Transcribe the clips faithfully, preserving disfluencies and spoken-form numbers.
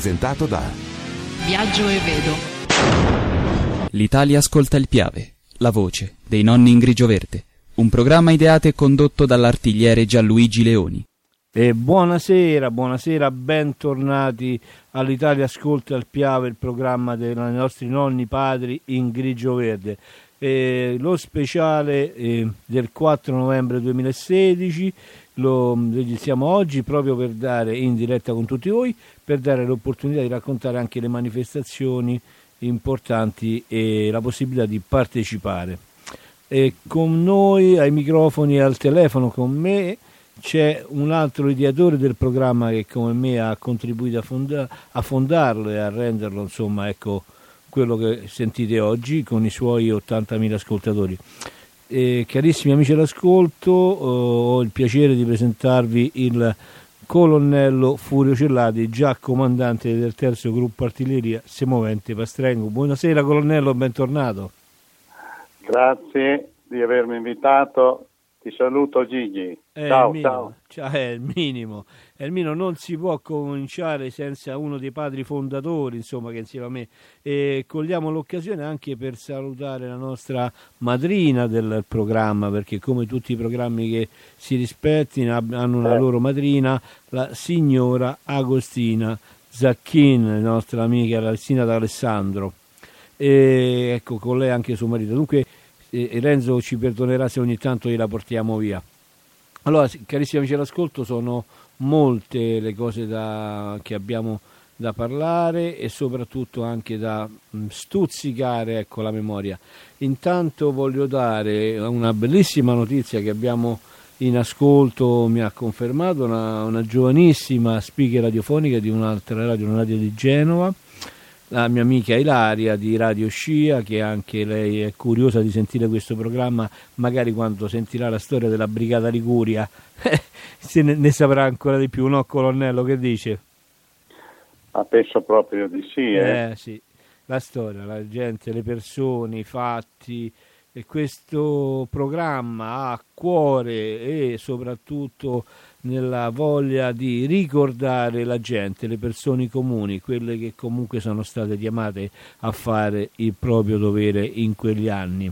presentato da Viaggio e Vedo. L'Italia ascolta il Piave, la voce dei nonni in grigio verde, un programma ideato e condotto dall'artigliere Gianluigi Leoni. E buonasera, buonasera, bentornati all'Italia ascolta il Piave, il programma dei nostri nonni padri in grigio verde. Eh, lo speciale eh, del quattro novembre duemilasedici lo registriamo oggi proprio per dare in diretta con tutti voi, per dare l'opportunità di raccontare anche le manifestazioni importanti e la possibilità di partecipare. E con noi ai microfoni e al telefono con me c'è un altro ideatore del programma che come me ha contribuito a, fonda- a fondarlo e a renderlo, insomma, ecco, quello che sentite oggi con i suoi ottantamila ascoltatori. Eh, carissimi amici all'ascolto, eh, ho il piacere di presentarvi il colonnello Furio Cellati, già comandante del terzo gruppo artiglieria semovente Pastrengo. Buonasera colonnello, bentornato. Grazie di avermi invitato. Ti saluto Gigi. È ciao, il ciao. Cioè, è il minimo. È il minimo, non si può cominciare senza uno dei padri fondatori, insomma, che insieme a me. E cogliamo l'occasione anche per salutare la nostra madrina del programma, perché come tutti i programmi che si rispettino hanno una eh. loro madrina, la signora Agostina Zacchin, la nostra amica Alessina d'Alessandro. E ecco, con lei anche suo marito. Dunque, e Renzo ci perdonerà se ogni tanto gliela portiamo via. Allora, carissimi amici all'ascolto, sono molte le cose da, che abbiamo da parlare e soprattutto anche da stuzzicare, ecco, la memoria. Intanto voglio dare una bellissima notizia che abbiamo in ascolto, mi ha confermato una, una giovanissima speaker radiofonica di un'altra radio, una radio di Genova, la mia amica Ilaria di Radio Scia, che anche lei è curiosa di sentire questo programma, magari quando sentirà la storia della Brigata Liguria se ne, ne saprà ancora di più, no colonnello, che dice? Ah, penso proprio di sì. Eh? Eh sì, la storia, la gente, le persone, i fatti, e questo programma ha a cuore e soprattutto nella voglia di ricordare la gente, le persone comuni, quelle che comunque sono state chiamate a fare il proprio dovere in quegli anni.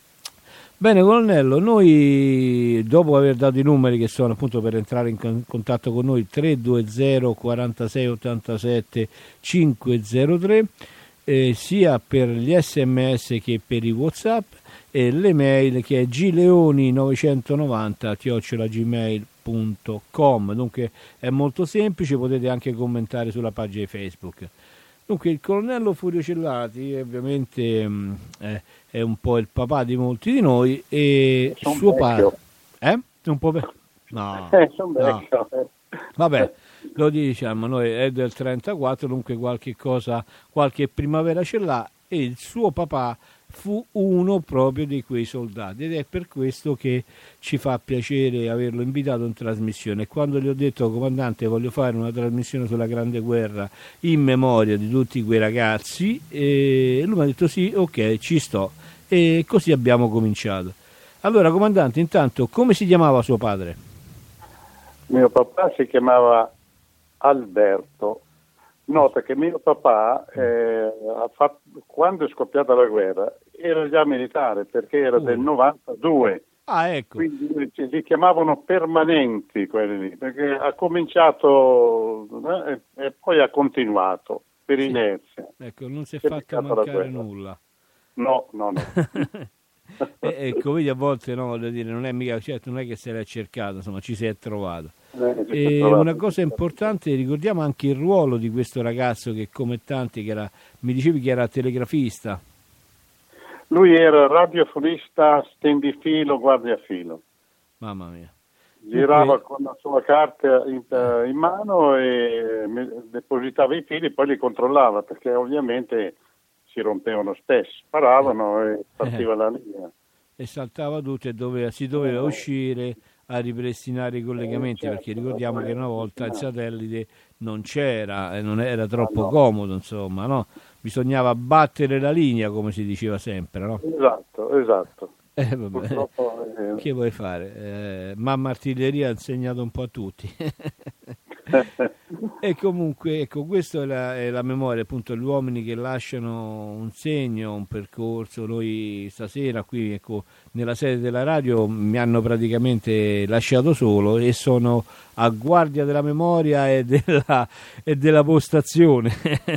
Bene colonnello, noi dopo aver dato i numeri che sono appunto per entrare in contatto con noi tre due zero quarantasei ottantasette cinquecentotre, eh, sia per gli sms che per i WhatsApp, e l'email che è gileoni novecentonovanta chiocciola gmail punto com. Dunque è molto semplice, potete anche commentare sulla pagina di Facebook. Dunque il colonnello Furio Cellati ovviamente mh, è, è un po' il papà di molti di noi e sono suo vecchio. padre eh? Un po' ve- no, Eh, sono no. vecchio. Vabbè, lo diciamo, noi è del trentaquattro, dunque qualche cosa, qualche primavera ce l'ha, e il suo papà fu uno proprio di quei soldati ed è per questo che ci fa piacere averlo invitato in trasmissione. E quando gli ho detto comandante voglio fare una trasmissione sulla Grande Guerra in memoria di tutti quei ragazzi, e lui mi ha detto sì, ok, ci sto, e così abbiamo cominciato. Allora comandante, intanto come si chiamava suo padre? Mio papà si chiamava Alberto. Nota che mio papà eh, ha fatto, quando è scoppiata la guerra era già militare, perché era uh. del novantadue. Ah, ecco. Quindi li chiamavano permanenti quelli lì, perché ha cominciato eh, e poi ha continuato per sì. inerzia. Ecco, non si è fatto mancare nulla. No, no, no. e, ecco, vedi, a volte no, voglio dire, non è mica, certo, non è che se l'è cercato, insomma, ci si è trovato. E una cosa importante, ricordiamo anche il ruolo di questo ragazzo che, come tanti, che era, mi dicevi che era telegrafista. Lui era radiofonista, stendifilo, guardiafilo. Mamma mia. Girava con la sua carta in, in mano e depositava i fili, poi li controllava, perché ovviamente si rompevano spesso, paravano e partiva eh. la linea. E saltava tutto e doveva, si doveva uscire a ripristinare i collegamenti, eh, certo, perché ricordiamo che una volta il satellite non c'era e non era troppo ah, no. comodo, insomma, no? Bisognava battere la linea, come si diceva sempre, no? Esatto, esatto. Eh, vabbè. Eh, che vuoi fare? Eh, mamma artiglieria ha insegnato un po' a tutti. E comunque, ecco, questa è la, è la memoria, appunto, gli uomini che lasciano un segno, un percorso. Noi stasera qui, ecco, nella sede della radio mi hanno praticamente lasciato solo e sono a guardia della memoria e della, e della postazione.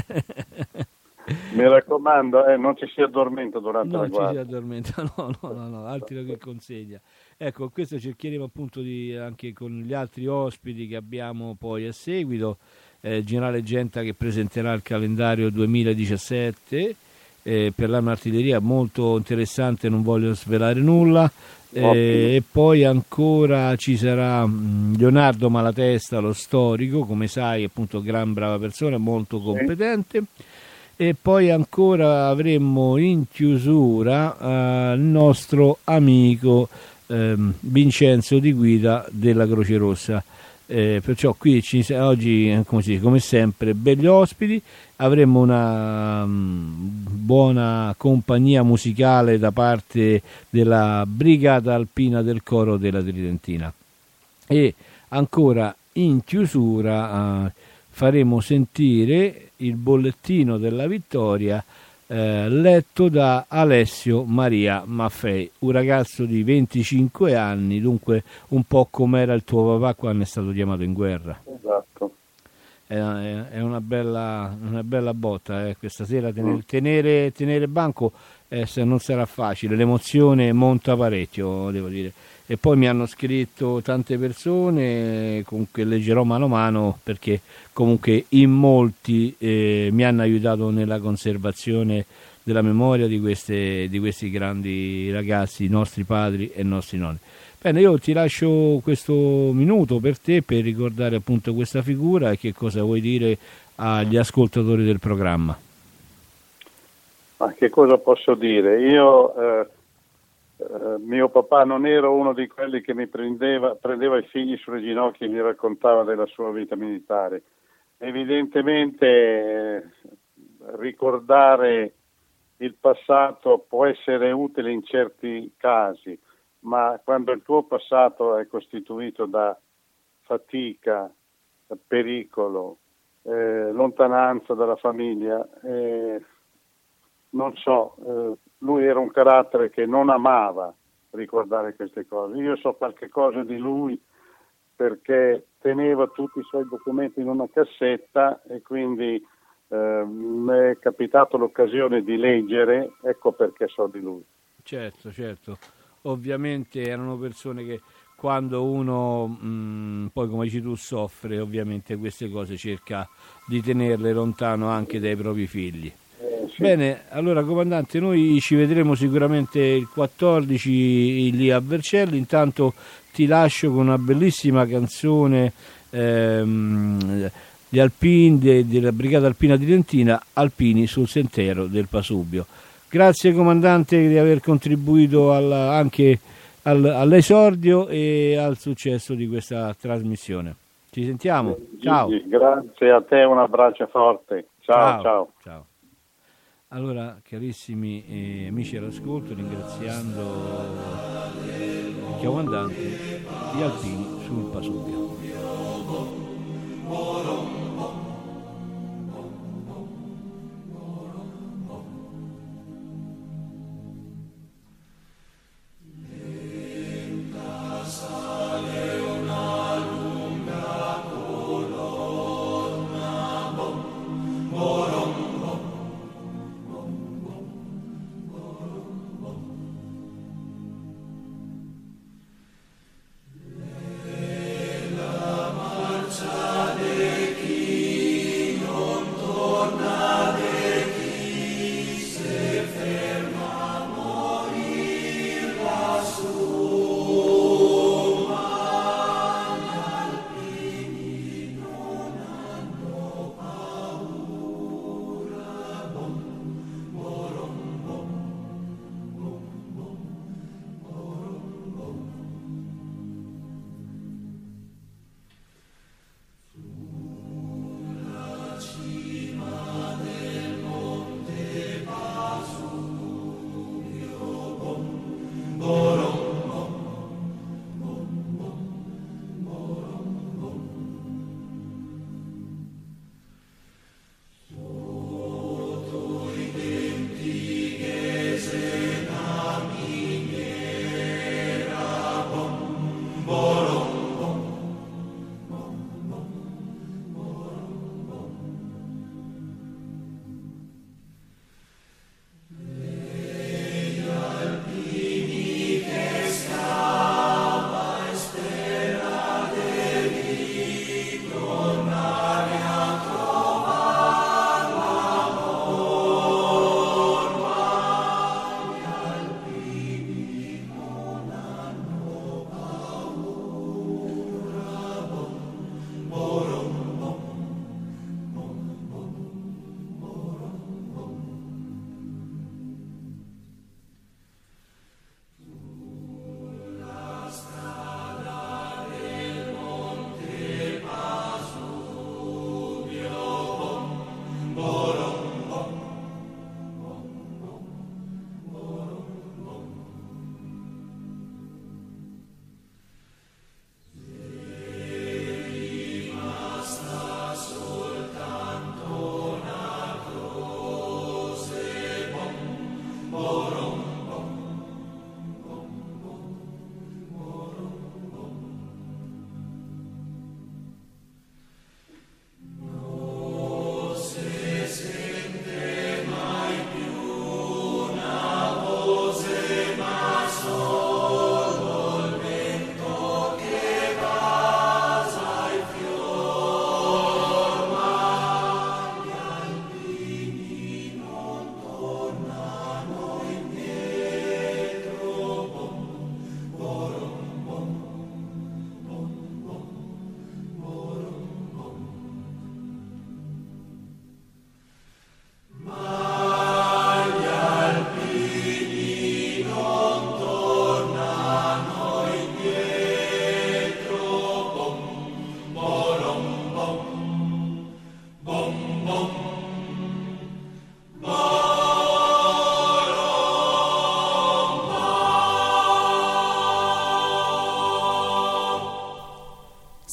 Mi raccomando, eh, non ci si addormenta durante non la guardia. Non ci si addormenta, no, no, no, no, altro che consegna. Ecco, questo cercheremo appunto di, anche con gli altri ospiti che abbiamo poi a seguito, eh, Generale Genta che presenterà il calendario duemiladiciassette eh, per l'anno artiglieria, molto interessante, non voglio svelare nulla, eh, e poi ancora ci sarà mh, Leonardo Malatesta, lo storico, come sai, appunto gran brava persona, molto competente. Sì. E poi ancora avremmo in chiusura eh, il nostro amico ehm, Vincenzo Di Guida della Croce Rossa. Eh, perciò qui ci, oggi, come, si dice, come sempre, belli ospiti. Avremmo una um, buona compagnia musicale da parte della Brigata Alpina del Coro della Tridentina. E ancora in chiusura eh, faremo sentire il bollettino della vittoria eh, letto da Alessio Maria Maffei, un ragazzo di venticinque anni, dunque un po' come era il tuo papà quando è stato chiamato in guerra. Esatto. È, è una bella, una bella botta eh, questa sera tenere, tenere, tenere banco eh, se non sarà facile, l'emozione monta parecchio, devo dire. E poi mi hanno scritto tante persone, comunque leggerò mano a mano, perché comunque in molti eh, mi hanno aiutato nella conservazione della memoria di, queste, di questi grandi ragazzi, i nostri padri e i nostri nonni. Bene, io ti lascio questo minuto per te per ricordare appunto questa figura e che cosa vuoi dire agli ascoltatori del programma. Ma che cosa posso dire? Io... Eh... Uh, mio papà non era uno di quelli che mi prendeva, prendeva i figli sulle ginocchia e mi raccontava della sua vita militare. Evidentemente eh, ricordare il passato può essere utile in certi casi, ma quando il tuo passato è costituito da fatica, pericolo, eh, lontananza dalla famiglia, eh, non so, eh, lui era un carattere che non amava ricordare queste cose. Io so qualche cosa di lui perché teneva tutti i suoi documenti in una cassetta e quindi eh, mi è capitato l'occasione di leggere, ecco perché so di lui. Certo, certo. Ovviamente erano persone che quando uno mh, poi, come dici tu, soffre, ovviamente queste cose cerca di tenerle lontano anche dai propri figli. Eh, sì. Bene, allora comandante, noi ci vedremo sicuramente il quattordici lì a Vercelli. Intanto ti lascio con una bellissima canzone ehm, di Alpini, de, della Brigata Alpina Tridentina, Alpini sul sentiero del Pasubio. Grazie comandante di aver contribuito alla, anche al, all'esordio e al successo di questa trasmissione. Ci sentiamo, ciao. Grazie a te, un abbraccio forte, ciao. Ciao. ciao. Ciao. Allora, carissimi eh, amici all'ascolto, ringraziando il comandante di Alpini sul Pasubio. Sale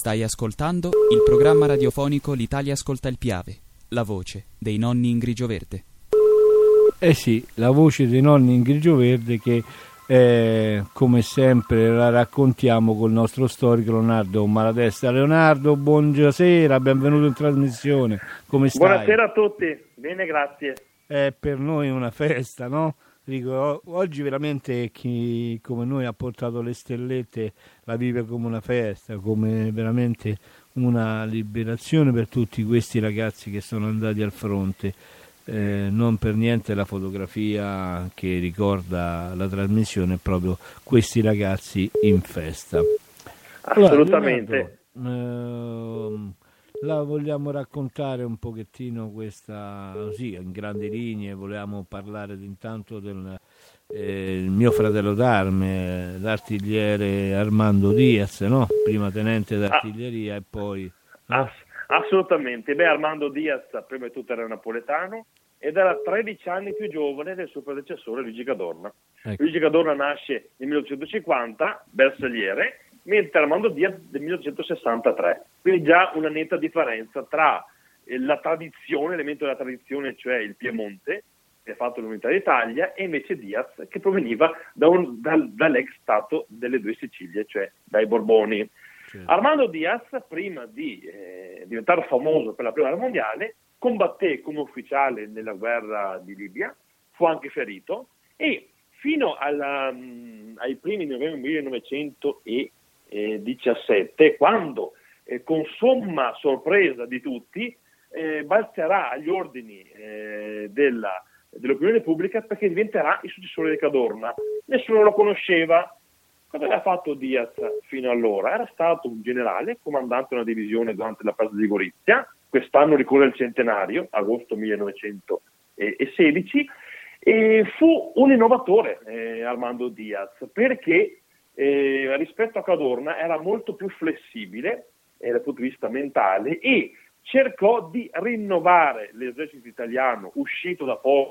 Stai ascoltando il programma radiofonico L'Italia ascolta il Piave, la voce dei nonni in grigio verde. Eh sì, la voce dei nonni in grigio verde che eh, come sempre la raccontiamo col nostro storico Leonardo Malatesta. Leonardo, buonasera, benvenuto in trasmissione. Come stai? Buonasera a tutti, bene, grazie. È per noi una festa, no? Dico, oggi veramente chi come noi ha portato le stellette la vive come una festa, come veramente una liberazione per tutti questi ragazzi che sono andati al fronte. Eh, non per niente la fotografia che ricorda la trasmissione è proprio questi ragazzi in festa. Assolutamente. Allora, Leonardo, ehm, la vogliamo raccontare un pochettino questa, così, in grandi linee, volevamo parlare intanto del eh, il mio fratello d'arme, l'artigliere Armando Diaz, no? Prima tenente d'artiglieria ah. e poi... No? Ass- assolutamente, beh, Armando Diaz prima di tutto era napoletano ed era tredici anni più giovane del suo predecessore Luigi Cadorna. Ecco. Luigi Cadorna nasce nel millenovecentocinquanta, bersagliere, mentre Armando Diaz del millenovecentosessantatré, quindi già una netta differenza tra eh, la tradizione, l'elemento della tradizione, cioè il Piemonte, che ha fatto l'unità d'Italia, e invece Diaz, che proveniva da un, dal, dall'ex stato delle due Sicilie, cioè dai Borboni. Certo. Armando Diaz, prima di eh, diventare famoso per la prima guerra mondiale, combatté come ufficiale nella guerra di Libia, fu anche ferito, e fino alla, mh, ai primi novembre millenovecentodiciassette, quando eh, con somma sorpresa di tutti eh, balzerà agli ordini eh, della, dell'opinione pubblica perché diventerà il successore di Cadorna. Nessuno lo conosceva. Cosa aveva fatto Diaz fino allora? Era stato un generale, comandante una divisione durante la presa di Gorizia, quest'anno ricorre il centenario, agosto millenovecentosedici, e fu un innovatore eh, Armando Diaz, perché eh, rispetto a Cadorna era molto più flessibile eh, dal punto di vista mentale e cercò di rinnovare l'esercito italiano uscito da poco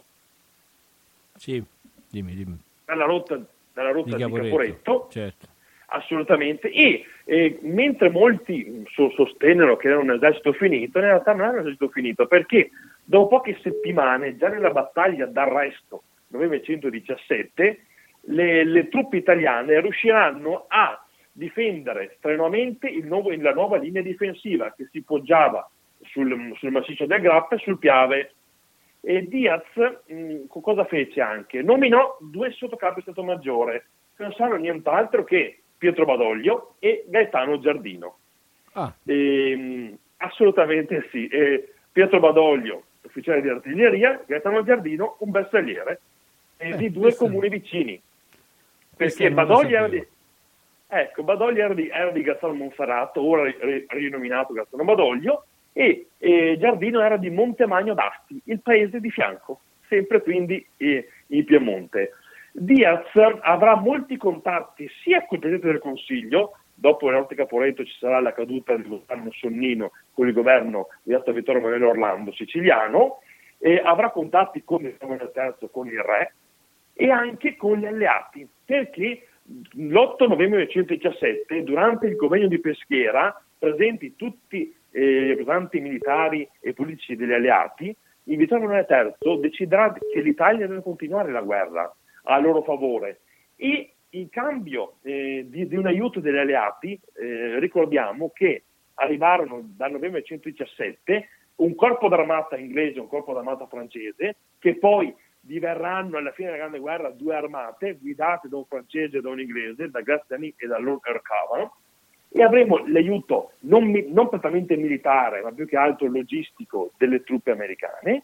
sì, dimmi, dimmi. dalla rotta, dalla rotta di Caporetto, di Caporetto certo. Assolutamente, e eh, mentre molti so, sostennero che era un esercito finito, in realtà non era un esercito finito, perché dopo poche settimane, già nella battaglia d'arresto millenovecentodiciassette, le, le truppe italiane riusciranno a difendere strenuamente il nuovo, la nuova linea difensiva che si poggiava sul, sul massiccio del Grappa e sul Piave. E Diaz mh, cosa fece anche? Nominò due sottocapi di Stato Maggiore, che non sanno nient'altro che Pietro Badoglio e Gaetano Giardino. Ah. E, mh, assolutamente sì. E Pietro Badoglio, ufficiale di artiglieria, Gaetano Giardino, un bersagliere, eh, di due comuni vicini. Perché Badoglio era di, ecco, Badoglio era di, era di Gazzano Monferrato, ora ri, rinominato Gazzano Badoglio, e, e Giardino era di Montemagno d'Asti, il paese di fianco, sempre quindi eh, in Piemonte. Diaz avrà molti contatti sia col Presidente del Consiglio, dopo la notte Caporetto ci sarà la caduta del governo Sonnino con il governo guidato da Vittorio Emanuele Orlando siciliano, e avrà contatti con il terzo, con il re, e anche con gli alleati, perché l'otto novembre millenovecentodiciassette, durante il convegno di Peschiera, presenti tutti eh, i rappresentanti militari e politici degli alleati, il Vittorio Emanuele terzo deciderà che l'Italia deve continuare la guerra a loro favore, e in cambio eh, di, di un aiuto degli alleati eh, ricordiamo che arrivarono dal novembre millenovecentodiciassette un corpo d'armata inglese e un corpo d'armata francese, che poi diverranno alla fine della Grande Guerra due armate guidate da un francese e da un inglese, da Graziani e da Lord Ercavan, e avremo l'aiuto non, non prettamente militare ma più che altro logistico delle truppe americane,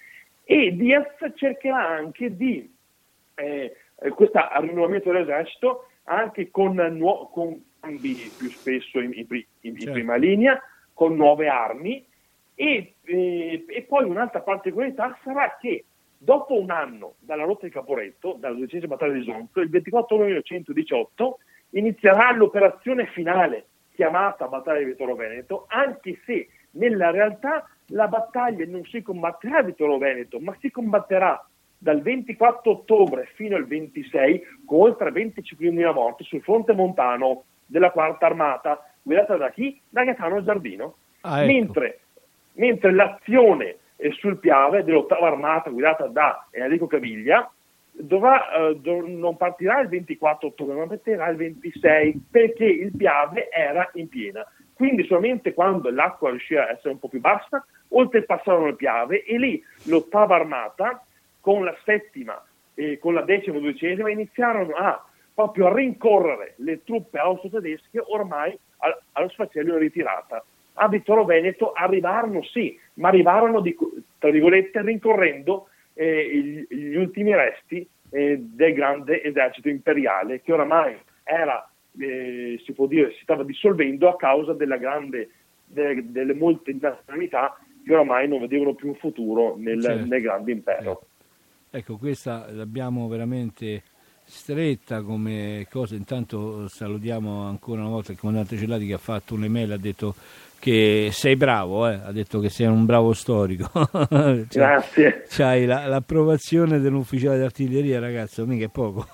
e Diaz cercherà anche di Eh, questo rinnovamento dell'esercito anche con, nuo- con cambi più spesso in, in, in, in prima linea, con nuove armi, e, eh, e poi un'altra particolarità sarà che dopo un anno dalla rotta di Caporetto, dalla dodicesima battaglia di Zonzo, il ventiquattro millenovecentodiciotto inizierà l'operazione finale chiamata battaglia di Vittorio Veneto, anche se nella realtà la battaglia non si combatterà a Vittorio Veneto, ma si combatterà dal ventiquattro ottobre fino al ventisei, con oltre venticinquemila morti sul fronte montano della quarta armata, guidata da chi? Da Gaetano Giardino. Ah, ecco. mentre, mentre l'azione sul Piave dell'ottava armata guidata da Enrico Caviglia dovrà, eh, do, non partirà il ventiquattro ottobre, ma partirà il ventisei, perché il Piave era in piena. Quindi solamente quando l'acqua riusciva a essere un po' più bassa, oltrepassarono il Piave, e lì l'ottava armata con la settima e con la decima e dodicesima iniziarono a proprio a rincorrere le truppe austro-tedesche ormai al, allo sfacelo in ritirata. A Vittorio Veneto arrivarono sì, ma arrivarono di, tra virgolette rincorrendo eh, gli, gli ultimi resti eh, del grande esercito imperiale, che oramai era, eh, si può dire, si stava dissolvendo a causa della grande, de, delle molte nazionalità che oramai non vedevano più un futuro nel, certo. nel grande impero. Eh. Ecco, questa l'abbiamo veramente stretta come cosa. Intanto salutiamo ancora una volta il comandante Celati, che ha fatto un'email, ha detto che sei bravo, eh? Ha detto che sei un bravo storico. Cioè, grazie. C'hai la, l'approvazione dell'ufficiale d'artiglieria, ragazzo, mica è poco.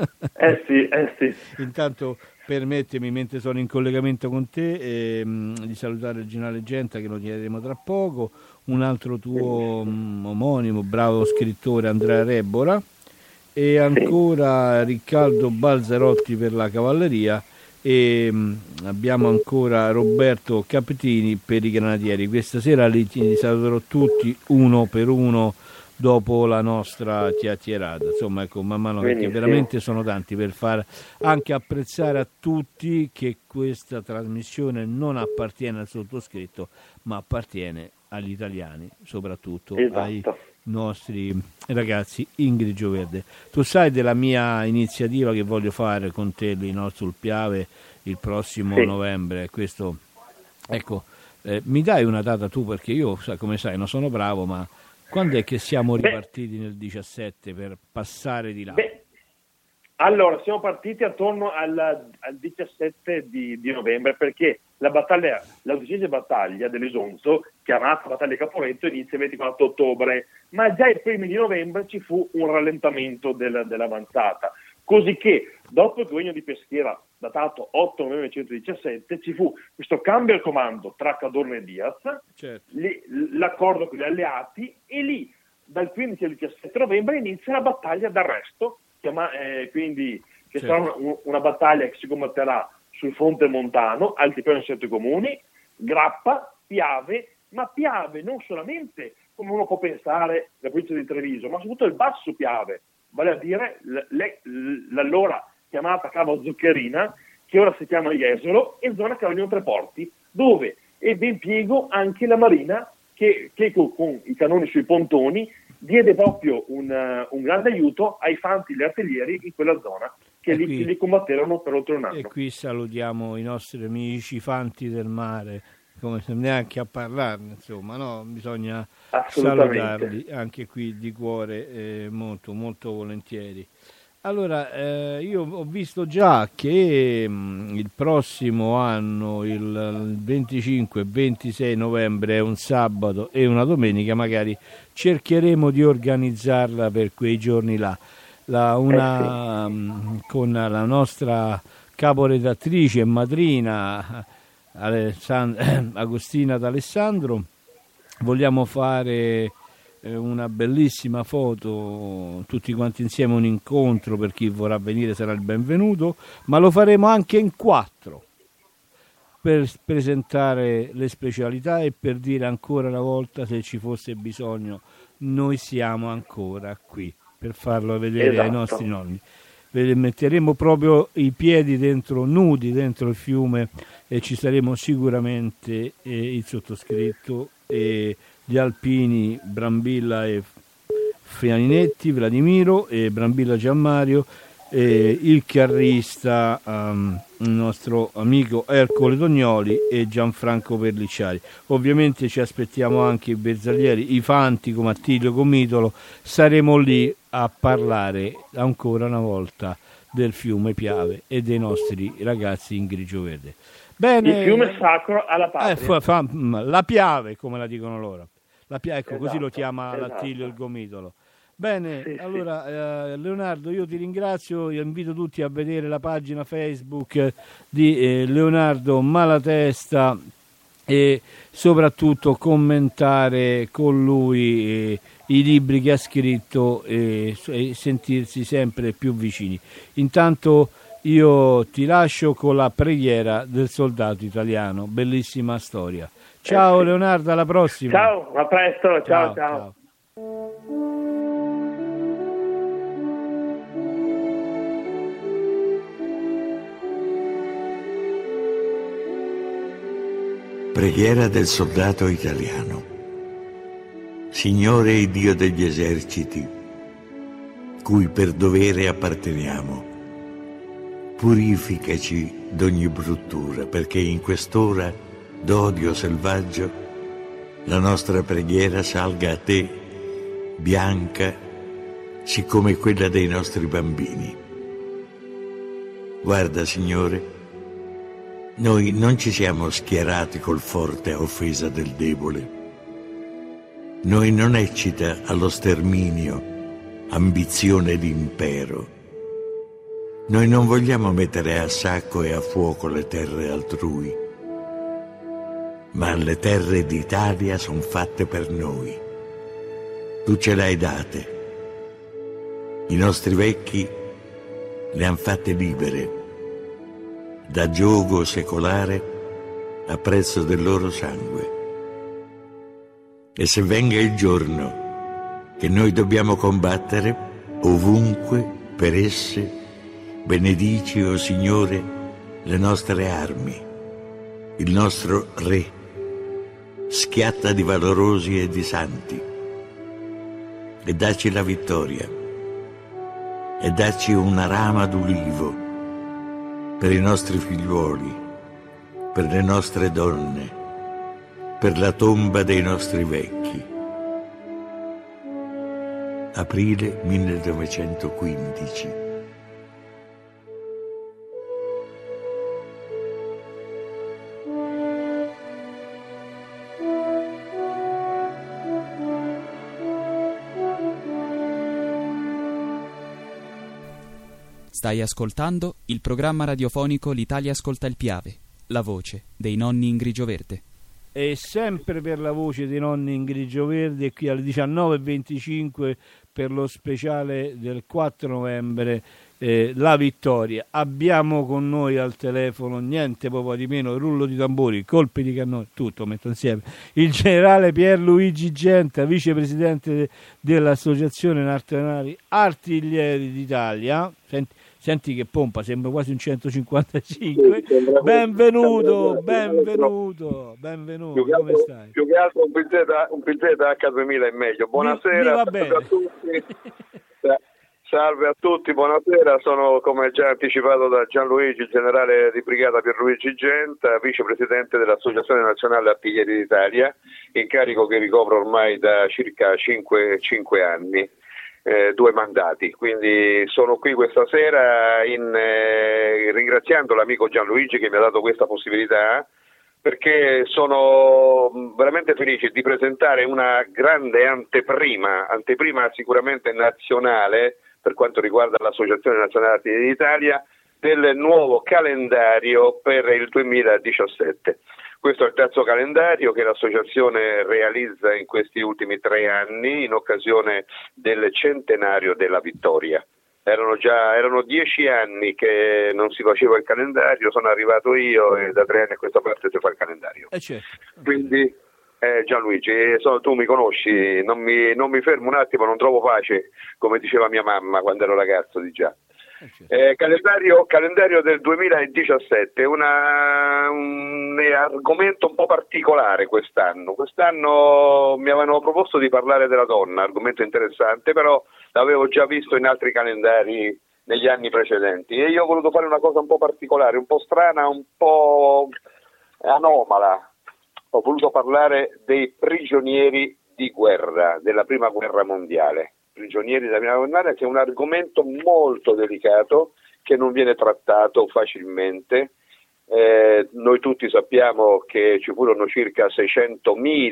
eh sì, eh sì. Intanto permettimi, mentre sono in collegamento con te, ehm, di salutare il generale Genta, che lo chiederemo tra poco, un altro tuo um, omonimo, bravo scrittore, Andrea Rebora, e ancora Riccardo Balzarotti per la cavalleria, e mh, abbiamo ancora Roberto Capitini per i granatieri. Questa sera li, li saluterò tutti uno per uno dopo la nostra chiacchierata. Insomma, ecco, man mano, perché veramente sono tanti, per far anche apprezzare a tutti che questa trasmissione non appartiene al sottoscritto, ma appartiene agli italiani, soprattutto esatto. ai nostri ragazzi in grigio verde. Tu sai della mia iniziativa che voglio fare con te lì, no, sul Piave il prossimo sì. novembre. Questo, ecco, eh, mi dai una data tu, perché io, come sai, non sono bravo, ma quando è che siamo ripartiti Beh, nel diciassette per passare di là? Beh, allora, siamo partiti attorno al, al diciassette di, di novembre, perché la battaglia, la undicesima battaglia dell'Isonzo, chiamata battaglia Caporetto, inizia il ventiquattro ottobre, ma già i primi di novembre ci fu un rallentamento del, dell'avanzata, così che dopo il convegno di Peschiera, datato otto novembre millenovecenkodiciassette, ci fu questo cambio al comando tra Cadorna e Diaz, certo. li, l'accordo con gli alleati, e lì dal quindici al diciassette novembre inizia la battaglia d'arresto, chiama, eh, quindi che certo. sarà una, una battaglia che si combatterà sul fronte montano, Altipiano e Sette Comuni, Grappa, Piave, ma Piave non solamente, come uno può pensare, la provincia di Treviso, ma soprattutto il basso Piave, vale a dire l- l- l'allora chiamata Cava Zuccherina, che ora si chiama Jesolo, e zona Cavallino Treporti, dove ebbe impiego anche la Marina, che, che con, con i cannoni sui pontoni diede proprio un, uh, un grande aiuto ai fanti e agli artiglieri in quella zona, che lì, qui, li combatterono per oltre un anno. E qui salutiamo i nostri amici fanti del mare, come se neanche a parlarne, insomma, no? Bisogna salutarli anche qui di cuore, eh, molto, molto volentieri. Allora, eh, io ho visto già che mh, il prossimo anno, il venticinque e ventisei novembre, è un sabato e una domenica, magari cercheremo di organizzarla per quei giorni là. La, una, eh sì. mh, con la nostra caporedattrice e madrina Alessand- Agostina D'Alessandro vogliamo fare una bellissima foto tutti quanti insieme, un incontro, per chi vorrà venire sarà il benvenuto, ma lo faremo anche in quattro per presentare le specialità e per dire ancora una volta, se ci fosse bisogno, noi siamo ancora qui per farlo vedere esatto. ai nostri nonni. Metteremo proprio i piedi dentro, nudi dentro il fiume, e ci saremo sicuramente eh, il sottoscritto e gli alpini Brambilla e Fianinetti, Vladimiro e Brambilla Gianmario, e il carrista, um, il nostro amico Ercole Tognoli e Gianfranco Perlicciari. Ovviamente ci aspettiamo anche i bersaglieri, i fanti come Attilio Comitolo. Saremo lì a parlare ancora una volta del fiume Piave e dei nostri ragazzi in grigio verde. Bene, il fiume sacro alla patria. Eh, fa, fa, la Piave, come la dicono loro. La Piave, ecco, esatto, così lo chiama esatto. l'Attilio il Gomitolo. Bene, Sì, allora eh, Leonardo, io ti ringrazio, io invito tutti a vedere la pagina Facebook di eh, Leonardo Malatesta e soprattutto commentare con lui eh, i libri che ha scritto e, e sentirsi sempre più vicini. Intanto io ti lascio con la preghiera del soldato italiano, bellissima storia. Ciao Eh sì. Leonardo, alla prossima. Ciao, a presto, ciao, ciao. ciao. Preghiera del soldato italiano. Signore Dio degli eserciti, cui per dovere apparteniamo, purificaci d'ogni bruttura, perché in quest'ora d'odio selvaggio la nostra preghiera salga a te, bianca, siccome quella dei nostri bambini. Guarda, Signore, noi non ci siamo schierati col forte a offesa del debole. Noi non eccita allo sterminio ambizione d'impero. Noi non vogliamo mettere a sacco e a fuoco le terre altrui, ma le terre d'Italia sono fatte per noi. Tu ce le hai date. I nostri vecchi le han fatte libere, da giogo secolare a prezzo del loro sangue. E se venga il giorno che noi dobbiamo combattere, ovunque per esse benedici, o Signore, le nostre armi, il nostro Re, schiatta di valorosi e di santi, e dacci la vittoria, e dacci una rama d'ulivo per i nostri figliuoli, per le nostre donne, per la tomba dei nostri vecchi. Aprile millenovecentoquindici. Stai ascoltando il programma radiofonico L'Italia ascolta il Piave, la voce dei nonni in grigio verde. E sempre per la voce dei nonni in grigio verde, qui alle diciannove e venticinque per lo speciale del quattro novembre, eh, la vittoria. Abbiamo con noi al telefono niente poco di meno, rullo di tamburi, colpi di cannone, tutto metto insieme, il generale Pierluigi Genta, vicepresidente de- dell'Associazione Nazionali Artiglieri d'Italia. Senti, Senti che pompa, sembra quasi un centocinquantacinque. Sì, benvenuto, benvenuto, benvenuto, più come altro, stai? Più che altro un P Z, un P Z acca duemila è meglio. Buonasera, Mi, mi va salve bene. a tutti. Salve a tutti, buonasera. Sono, come già anticipato da Gianluigi, il generale di brigata Pierluigi Genta, vicepresidente dell'Associazione Nazionale Artiglieri d'Italia, incarico che ricopro ormai da circa cinque anni. Eh, due mandati, quindi sono qui questa sera in, eh, ringraziando l'amico Gianluigi che mi ha dato questa possibilità, perché sono veramente felice di presentare una grande anteprima, anteprima sicuramente nazionale per quanto riguarda l'Associazione Nazionale Artiglieri d'Italia, del nuovo calendario per il duemiladiciassette. Questo è il terzo calendario che l'associazione realizza in questi ultimi tre anni in occasione del centenario della vittoria. Erano già erano dieci anni che non si faceva il calendario, sono arrivato io e da tre anni a questa parte si fa il calendario. Eh certo. Quindi eh, Gianluigi, so, tu mi conosci, non mi, non mi fermo un attimo, non trovo pace, come diceva mia mamma quando ero ragazzo di già. Eh, calendario, calendario del duemiladiciassette, una, un argomento un po' particolare quest'anno. Quest'anno mi avevano proposto di parlare della donna, argomento interessante, però l'avevo già visto in altri calendari negli anni precedenti e io ho voluto fare una cosa un po' particolare, un po' strana, un po' anomala. Ho voluto parlare dei prigionieri di guerra, della prima guerra mondiale. Prigionieri della prima guerra mondiale, che è un argomento molto delicato che non viene trattato facilmente. Eh, noi tutti sappiamo che ci furono circa seicentomila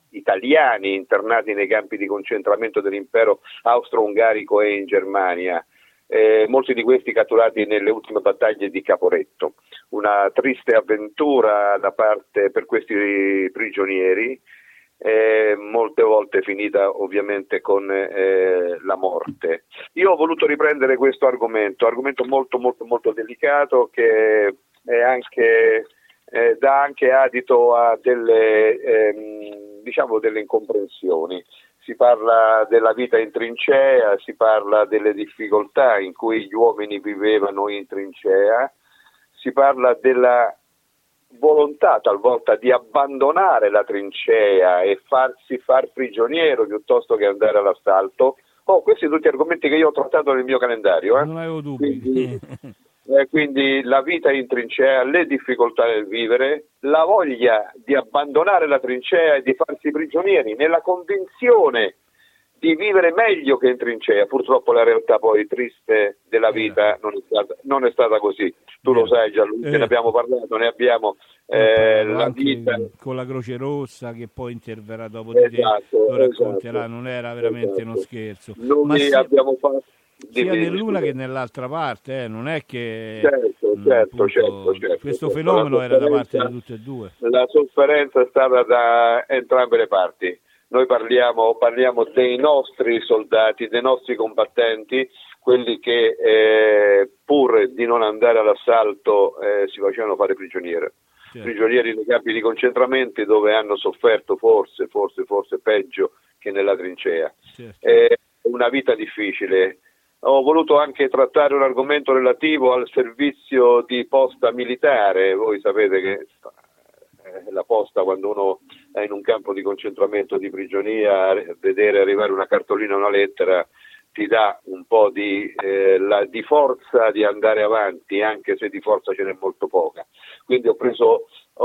italiani internati nei campi di concentramento dell'impero austro-ungarico e in Germania. Eh, molti di questi catturati nelle ultime battaglie di Caporetto. Una triste avventura da parte per questi prigionieri, eh, molte volte finita ovviamente con eh, la morte. Io ho voluto riprendere questo argomento, argomento molto molto molto delicato che è anche, eh, dà anche adito a delle, ehm, diciamo delle incomprensioni. Si parla della vita in trincea, si parla delle difficoltà in cui gli uomini vivevano in trincea, si parla della volontà talvolta di abbandonare la trincea e farsi far prigioniero piuttosto che andare all'assalto. Oh, questi sono tutti argomenti che io ho trattato nel mio calendario. Eh? Non avevo dubbi. Quindi, eh, quindi la vita in trincea, le difficoltà nel vivere, la voglia di abbandonare la trincea e di farsi prigionieri nella convinzione di vivere meglio che in trincea. Purtroppo la realtà poi triste della vita non è stata, non è stata così. Tu lo sai Gianluca, eh. ne abbiamo parlato, ne abbiamo eh, la vita con la Croce Rossa che poi interverrà dopo di esatto, te, lo racconterà, esatto, non era veramente esatto. uno scherzo. Noi Ma sia, abbiamo fatto sia nell'una che nell'altra parte, eh, non è che certo, mh, certo, appunto, certo, certo, questo certo. fenomeno era da parte di tutte e due. La sofferenza è stata da entrambe le parti. Noi parliamo, parliamo dei nostri soldati, dei nostri combattenti, quelli che eh, pur di non andare all'assalto eh, si facevano fare prigionieri. Certo. Prigionieri nei campi di concentramento dove hanno sofferto forse, forse, forse peggio che nella trincea. Certo. È una vita difficile. Ho voluto anche trattare un argomento relativo al servizio di posta militare. Voi sapete che la posta, quando uno è in un campo di concentramento di prigionia, vedere arrivare una cartolina, una lettera, ti dà un po' di, eh, la, di forza di andare avanti, anche se di forza ce n'è molto poca. Quindi ho preso,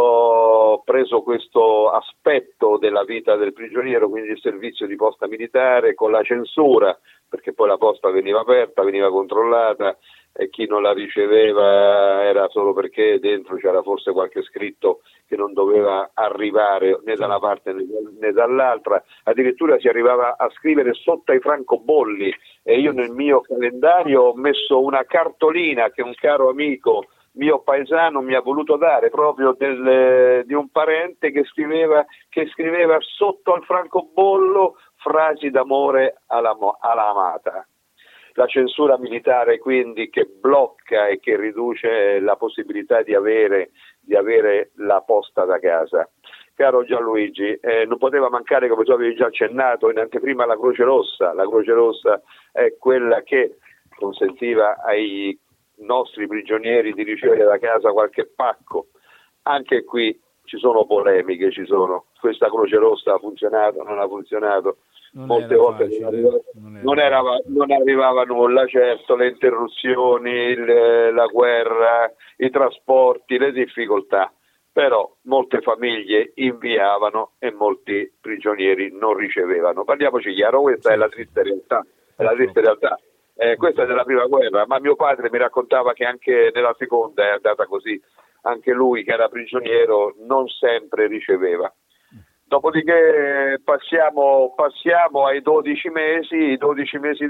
ho preso questo aspetto della vita del prigioniero, quindi il servizio di posta militare con la censura, perché poi la posta veniva aperta, veniva controllata, e chi non la riceveva era solo perché dentro c'era forse qualche scritto che non doveva arrivare né da una parte né dall'altra. Addirittura si arrivava a scrivere sotto ai francobolli, e io nel mio calendario ho messo una cartolina che un caro amico mio paesano mi ha voluto dare, proprio del, di un parente che scriveva, che scriveva sotto al francobollo frasi d'amore alla, alla amata. La censura militare quindi che blocca e che riduce la possibilità di avere, di avere la posta da casa. Caro Gianluigi, eh, non poteva mancare, come tu avevi già accennato in anteprima, la Croce Rossa. La Croce Rossa è quella che consentiva ai nostri prigionieri di ricevere da casa qualche pacco. Anche qui ci sono polemiche, ci sono. Questa Croce Rossa ha funzionato, non ha funzionato. Non Molte volte facile, non, arrivava, non, non, era, non arrivava nulla, certo, le interruzioni, il, la guerra, i trasporti, le difficoltà, però molte famiglie inviavano e molti prigionieri non ricevevano. Parliamoci chiaro, questa sì. è la triste realtà, è la triste realtà. Eh, questa è della prima guerra, ma mio padre mi raccontava che anche nella seconda è andata così, anche lui che era prigioniero non sempre riceveva. Dopodiché passiamo, passiamo ai dodici mesi, i dodici mesi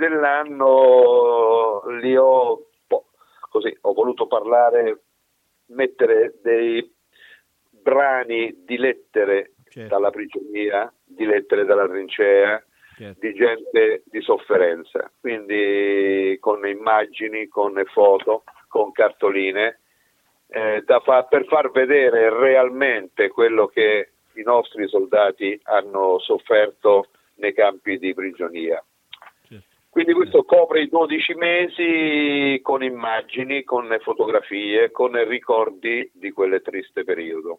dell'anno li ho, boh, così, ho voluto parlare, mettere dei brani di lettere certo. dalla prigionia, di lettere dalla trincea, certo. di gente di sofferenza, quindi con immagini, con foto, con cartoline, eh, da fa- per far vedere realmente quello che i nostri soldati hanno sofferto nei campi di prigionia. Quindi questo copre i dodici mesi con immagini, con fotografie, con ricordi di quel triste periodo.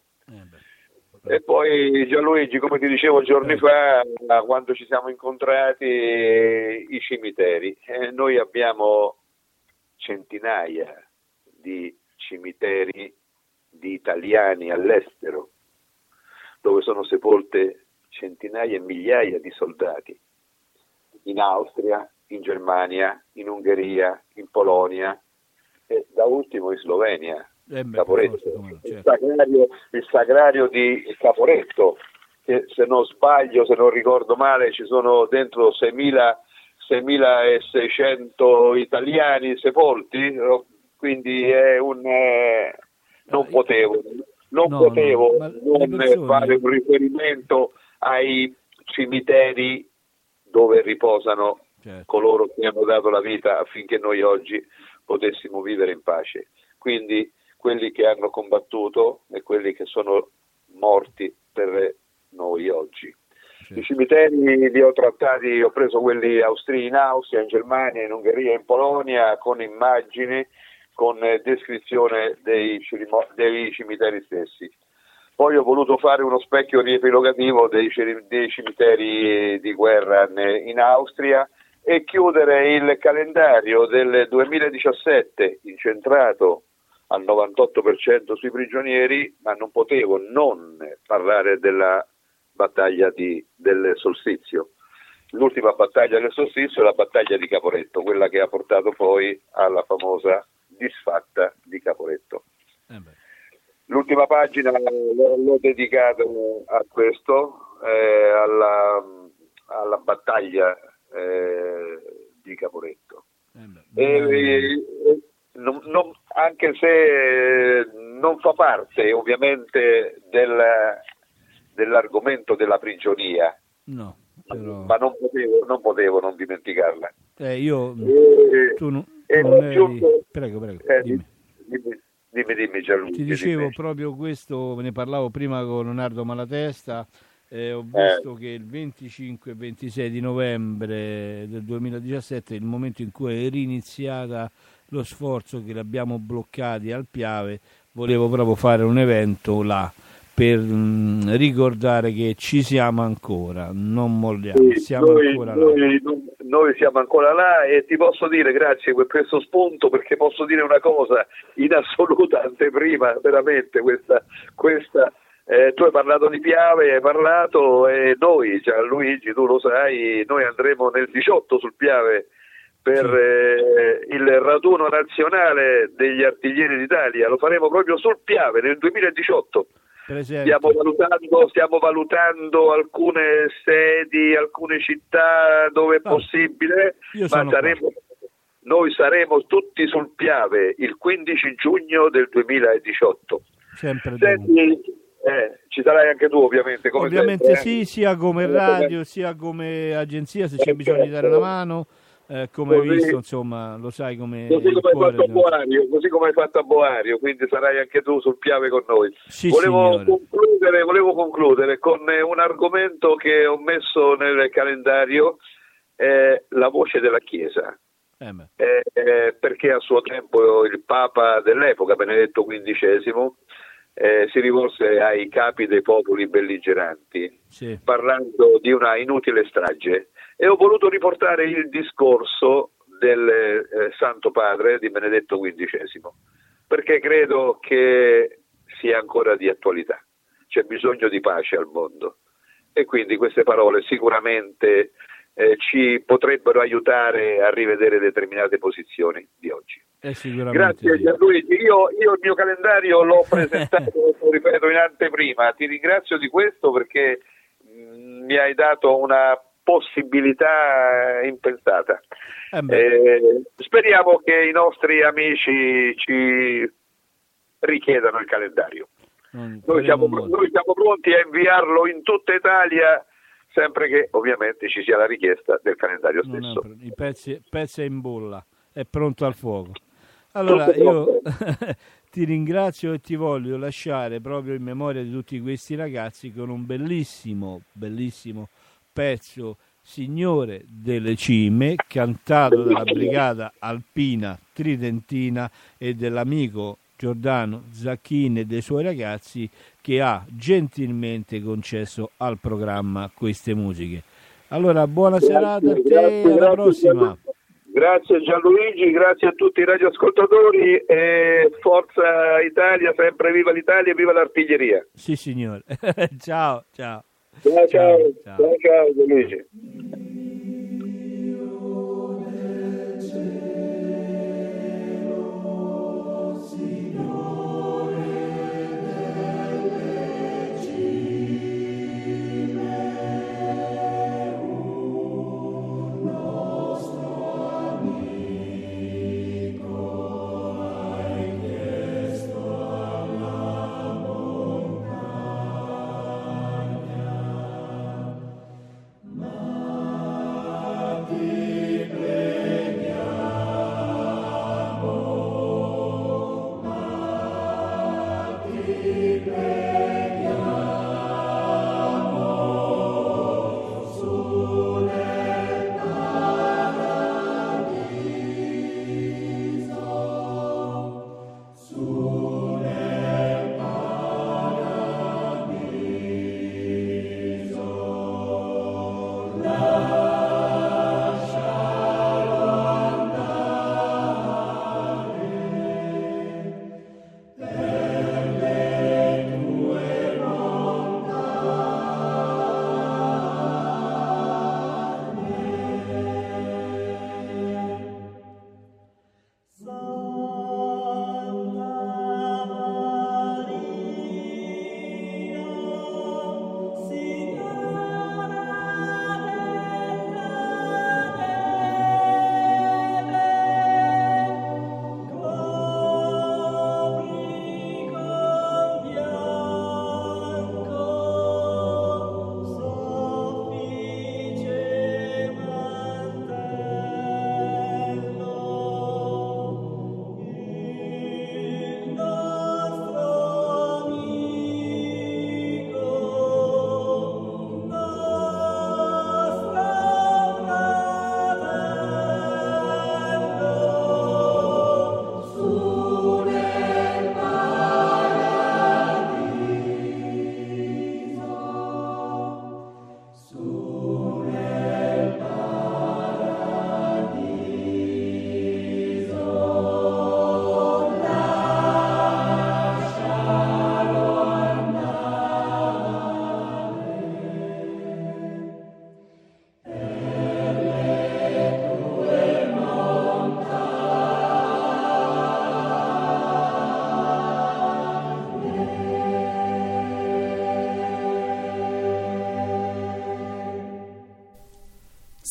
E poi Gianluigi, come ti dicevo giorni fa, quando ci siamo incontrati, i cimiteri. Eh, noi abbiamo centinaia di cimiteri di italiani all'estero, dove sono sepolte centinaia e migliaia di soldati, in Austria, in Germania, in Ungheria, in Polonia e da ultimo in Slovenia, eh beh, Caporetto. Forse, certo. il, sagrario, il sagrario di Caporetto, che se non sbaglio, se non ricordo male, ci sono dentro seimila seimilaseicento italiani sepolti, quindi è un eh, non potevo non no, potevo no, non persone... fare un riferimento ai cimiteri dove riposano certo. coloro che hanno dato la vita affinché noi oggi potessimo vivere in pace, quindi quelli che hanno combattuto e quelli che sono morti per noi oggi. I cimiteri li ho trattati, ho preso quelli austrii in Austria, in Germania, in Ungheria, in Polonia, con immagini, con descrizione dei, dei cimiteri stessi. Poi ho voluto fare uno specchio riepilogativo dei, dei cimiteri di guerra in Austria e chiudere il calendario del duemiladiciassette incentrato al novantotto per cento sui prigionieri, ma non potevo non parlare della battaglia di, del solstizio. L'ultima battaglia del solstizio è la battaglia di Caporetto, quella che ha portato poi alla famosa disfatta di Caporetto. Eh L'ultima pagina l'ho, l'ho dedicato a questo, eh, alla, alla battaglia eh, di Caporetto. Eh e, e, non, non, anche se non fa parte ovviamente del dell'argomento della prigionia, no, però... ma non potevo, non potevo non dimenticarla. Eh, io e, tu, non, e tu non eri... giunto... prego, prego, eh, dimmi. Dimmi, dimmi, dimmi Gianluigi. Ti dicevo dimmi. proprio questo, ne parlavo prima con Leonardo Malatesta, eh, ho visto eh. che il venticinque e ventisei di novembre del duemiladiciassette è il momento in cui è riniziata lo sforzo che l'abbiamo bloccati al Piave, volevo proprio fare un evento là per mh, ricordare che ci siamo ancora, non molliamo, sì, siamo noi, ancora noi, là. Noi siamo ancora là e ti posso dire grazie per questo spunto, perché posso dire una cosa in assoluta anteprima, veramente questa, questa eh, tu hai parlato di Piave, hai parlato e noi, Gianluigi, tu lo sai, noi andremo nel diciotto sul Piave per sì. eh, il raduno nazionale degli artiglieri d'Italia, lo faremo proprio sul Piave nel duemiladiciotto. Stiamo valutando, stiamo valutando alcune sedi, alcune città dove è ah, possibile, ma saremo, noi saremo tutti sul Piave il quindici giugno del duemiladiciotto. Sempre Senti, eh, ci sarai anche tu ovviamente. Come ovviamente sempre, sì, sia come radio, sia come agenzia, se c'è bisogno di dare una mano. Eh, come hai visto, insomma, lo sai come così come hai fatto a Boario, così come hai fatto a Boario, quindi sarai anche tu sul Piave con noi. Sì, volevo, concludere, volevo concludere con un argomento che ho messo nel calendario, eh, la voce della Chiesa. Eh eh, eh, perché a suo tempo il Papa dell'epoca, Benedetto quindicesimo, eh, si rivolse ai capi dei popoli belligeranti, sì. parlando di una inutile strage. E ho voluto riportare il discorso del eh, Santo Padre di Benedetto quindicesimo, perché credo che sia ancora di attualità. C'è bisogno di pace al mondo e quindi queste parole sicuramente eh, ci potrebbero aiutare a rivedere determinate posizioni di oggi. Eh, Grazie sì. Gianluigi, io, io il mio calendario l'ho presentato, lo ripeto, in anteprima. Ti ringrazio di questo perché mh, mi hai dato una possibilità impensata. Eh eh, speriamo che i nostri amici ci richiedano il calendario. Noi siamo, noi siamo pronti a inviarlo in tutta Italia, sempre che ovviamente ci sia la richiesta del calendario stesso. Non è, I pezzi, pezzi è in bolla, è pronto al fuoco. Allora io ti ringrazio e ti voglio lasciare proprio in memoria di tutti questi ragazzi con un bellissimo, bellissimo pezzo, Signore delle Cime, cantato dalla Brigata Alpina Tridentina e dell'amico Giordano Zacchini e dei suoi ragazzi, che ha gentilmente concesso al programma queste musiche. Allora, buona grazie, serata a te, grazie, alla grazie, prossima. Grazie Gianluigi, grazie a tutti i radioascoltatori e forza Italia, sempre viva l'Italia e viva l'artiglieria. Sì signore, ciao, ciao. Ciao, ciao, ciao, ciao, ciao Gianluigi.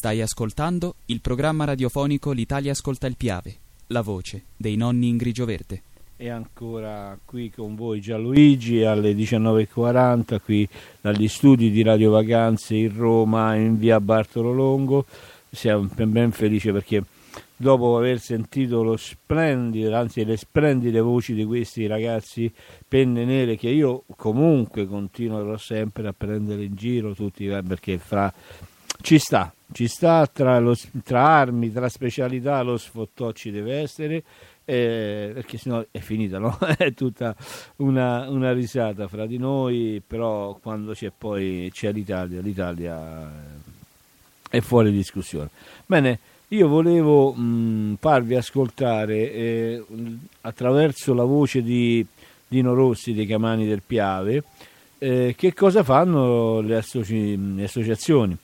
Stai ascoltando il programma radiofonico L'Italia ascolta il Piave, la voce dei nonni in grigio verde. E ancora qui con voi Gianluigi alle diciannove e quaranta qui dagli studi di Radio Vacanze in Roma in via Bartolo Longo. Siamo ben felici perché dopo aver sentito lo splendido, anzi le splendide voci di questi ragazzi penne nere che io comunque continuerò sempre a prendere in giro tutti, perché fra ci sta, ci sta tra, lo, tra armi, tra specialità, lo sfottò ci deve essere, eh, perché sennò è finita, no? È tutta una, una risata fra di noi, però quando c'è poi c'è l'Italia, l'Italia è fuori discussione. Bene, io volevo mh, farvi ascoltare eh, attraverso la voce di Dino Rossi dei Caimani del Piave eh, che cosa fanno le, associ- le associazioni.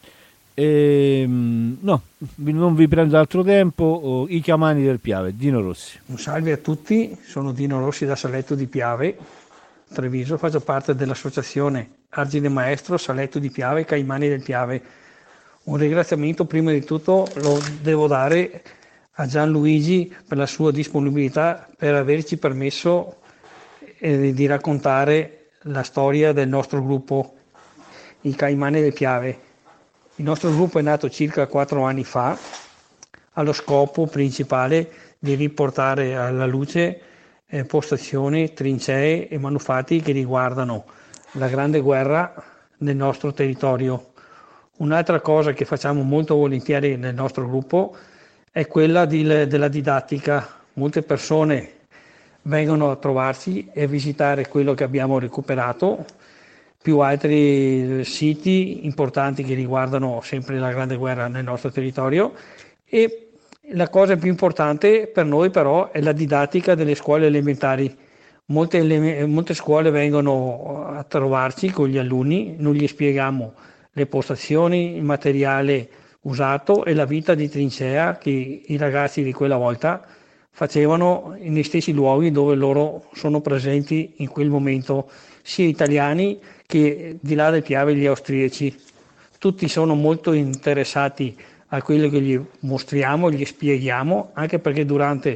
E, no, non vi prendo altro tempo. Oh, i Caimani del Piave, Dino Rossi. Un salve a tutti, sono Dino Rossi da Saletto di Piave, Treviso, faccio parte dell'associazione Argine Maestro Saletto di Piave, Caimani del Piave. Un ringraziamento prima di tutto lo devo dare a Gianluigi per la sua disponibilità, per averci permesso eh, di raccontare la storia del nostro gruppo, i Caimani del Piave. Il nostro gruppo è nato circa quattro anni fa, allo scopo principale di riportare alla luce eh, postazioni, trincee e manufatti che riguardano la Grande Guerra nel nostro territorio. Un'altra cosa che facciamo molto volentieri nel nostro gruppo è quella di, della didattica. Molte persone vengono a trovarci e a visitare quello che abbiamo recuperato, più altri siti importanti che riguardano sempre la Grande Guerra nel nostro territorio, e la cosa più importante per noi però è la didattica delle scuole elementari. Molte, molte scuole vengono a trovarci con gli alunni, noi gli spieghiamo le postazioni, il materiale usato e la vita di trincea che i ragazzi di quella volta facevano negli stessi luoghi dove loro sono presenti in quel momento, sia italiani che di là del Piave gli austriaci. Tutti sono molto interessati a quello che gli mostriamo, gli spieghiamo, anche perché durante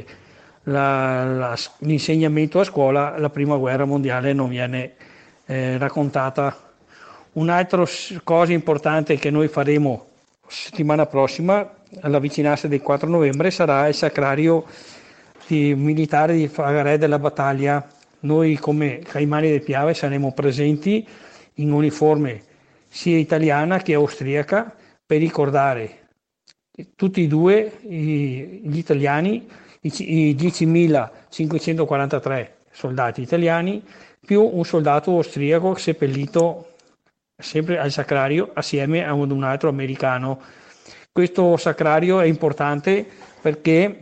la, la, l'insegnamento a scuola la prima guerra mondiale non viene eh, raccontata. Un'altra cosa importante che noi faremo settimana prossima, all'avvicinarsi del quattro novembre, sarà il sacrario di militare di Fagare della Battaglia. Noi come Caimani del Piave saremo presenti in uniforme sia italiana che austriaca per ricordare tutti e due gli italiani, i diecimilacinquecentoquarantatré soldati italiani più un soldato austriaco seppellito sempre al sacrario assieme a un altro americano. Questo sacrario è importante perché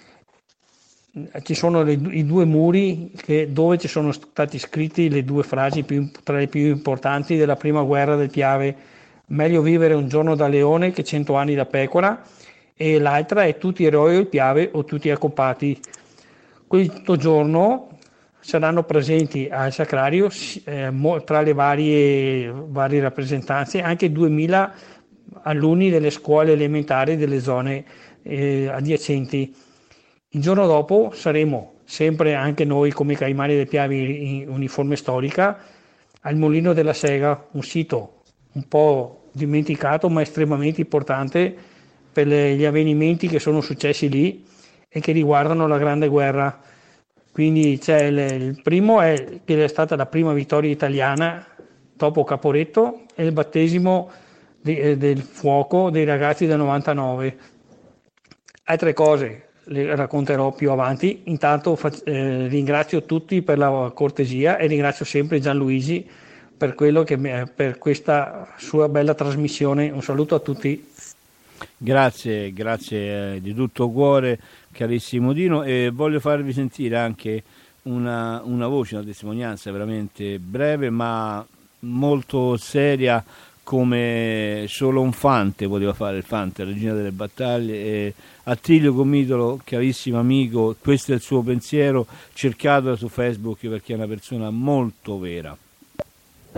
ci sono le, i due muri che, dove ci sono stati scritti le due frasi più, tra le più importanti della prima guerra del Piave: meglio vivere un giorno da leone che cento anni da pecora, e l'altra è tutti eroi del Piave o tutti accopati. Questo giorno saranno presenti al sacrario eh, tra le varie, varie rappresentanze anche duemila alunni delle scuole elementari delle zone eh, adiacenti. Il giorno dopo saremo sempre anche noi come Caimani del Piave in uniforme storica al Mulino della Sega, un sito un po' dimenticato ma estremamente importante per le, gli avvenimenti che sono successi lì e che riguardano la Grande Guerra. Quindi c'è il, il primo è che è stata la prima vittoria italiana dopo Caporetto e il battesimo di, del fuoco dei ragazzi del novantanove. Altre cose le racconterò più avanti. Intanto eh, ringrazio tutti per la cortesia e ringrazio sempre Gianluigi per quello che per questa sua bella trasmissione. Un saluto a tutti. Grazie, grazie di tutto cuore, carissimo Dino, e voglio farvi sentire anche una, una voce, una testimonianza veramente breve ma molto seria, come solo un fante poteva fare, il fante, regina delle battaglie. E Attilio Gomitolo, carissimo amico, questo è il suo pensiero, cercatelo su Facebook perché è una persona molto vera.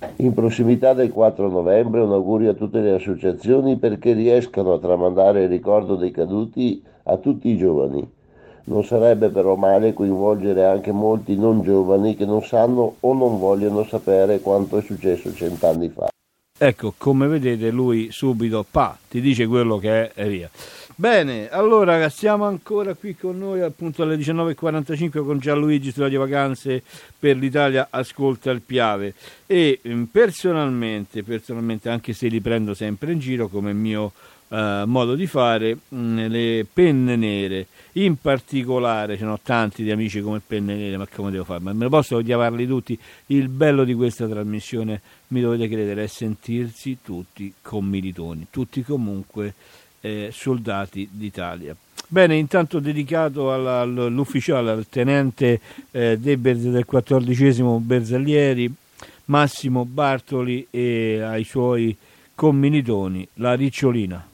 In prossimità del quattro novembre un augurio a tutte le associazioni perché riescano a tramandare il ricordo dei caduti a tutti i giovani. Non sarebbe però male coinvolgere anche molti non giovani che non sanno o non vogliono sapere quanto è successo cent'anni fa. Ecco, come vedete lui subito, pa, ti dice quello che è e via. Bene, allora siamo ancora qui con noi appunto alle diciannove e quarantacinque con Gianluigi su Radio Vacanze per l'Italia Ascolta il Piave e personalmente, personalmente anche se li prendo sempre in giro come mio uh, modo di fare, mh, le penne nere, in particolare ce ne ho tanti di amici come penne nere, ma come devo fare? Ma me lo posso chiamarli tutti? Il bello di questa trasmissione, mi dovete credere, è sentirsi tutti commilitoni, tutti comunque Eh, soldati d'Italia. Bene, intanto dedicato alla, all'ufficiale, al tenente eh, dei Berz- del quattordicesimo Bersaglieri, Massimo Bartoli, e ai suoi commilitoni, la Ricciolina.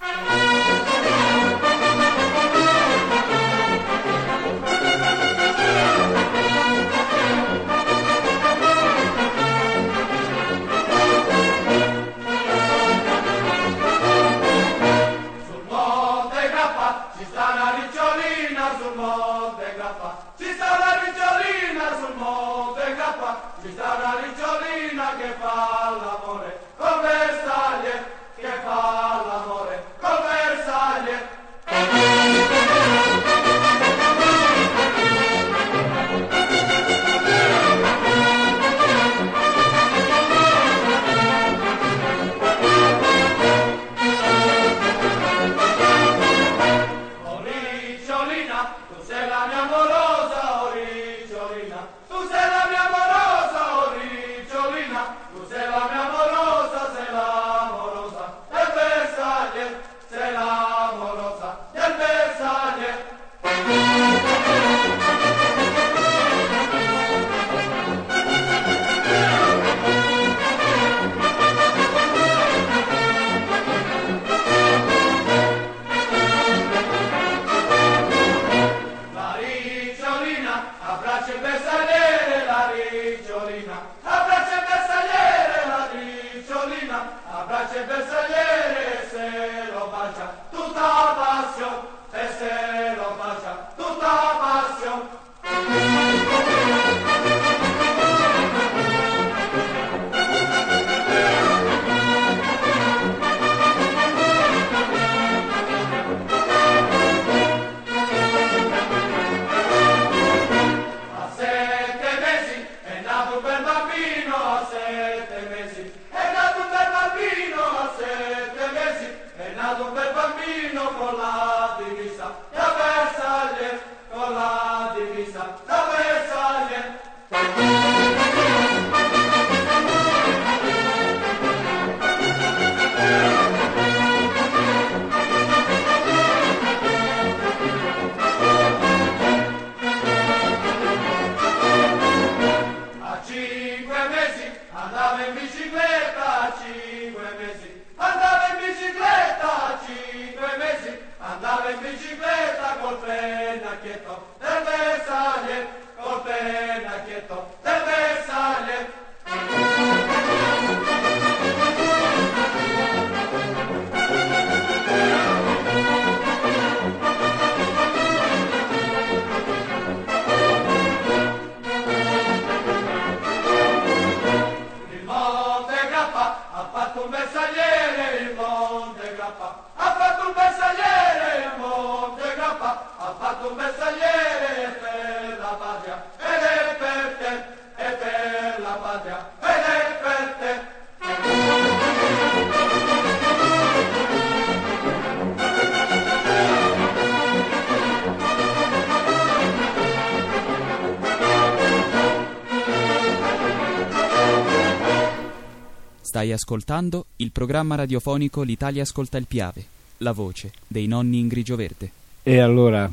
Stai ascoltando il programma radiofonico L'Italia Ascolta il Piave, la voce dei nonni in grigio verde. E allora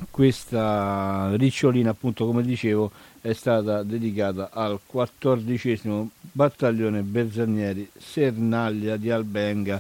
questa Ricciolina, appunto, come dicevo, è stata dedicata al quattordicesimo battaglione Bersaglieri Sernaglia di Albenga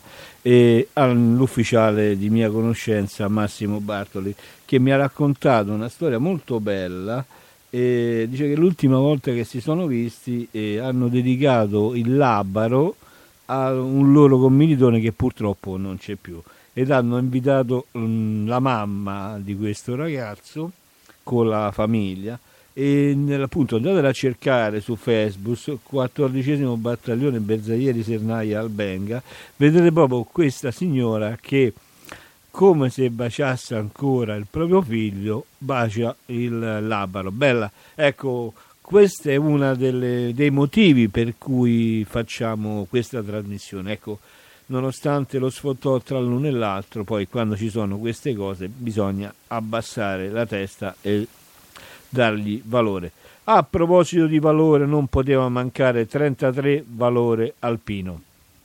e all'ufficiale di mia conoscenza Massimo Bartoli, che mi ha raccontato una storia molto bella E dice che l'ultima volta che si sono visti eh, hanno dedicato il Labaro a un loro commilitone che purtroppo non c'è più, ed hanno invitato mh, la mamma di questo ragazzo con la famiglia, e appunto andatela a cercare su Facebook, quattordicesimo battaglione bersaglieri Sernaia Albenga, vedete proprio questa signora che, come se baciasse ancora il proprio figlio, bacia il Labaro. Bella, ecco, questo è uno dei motivi per cui facciamo questa trasmissione. Ecco, nonostante lo sfottò tra l'uno e l'altro, poi quando ci sono queste cose bisogna abbassare la testa e dargli valore. A proposito di valore, non poteva mancare trentatré Valore Alpino.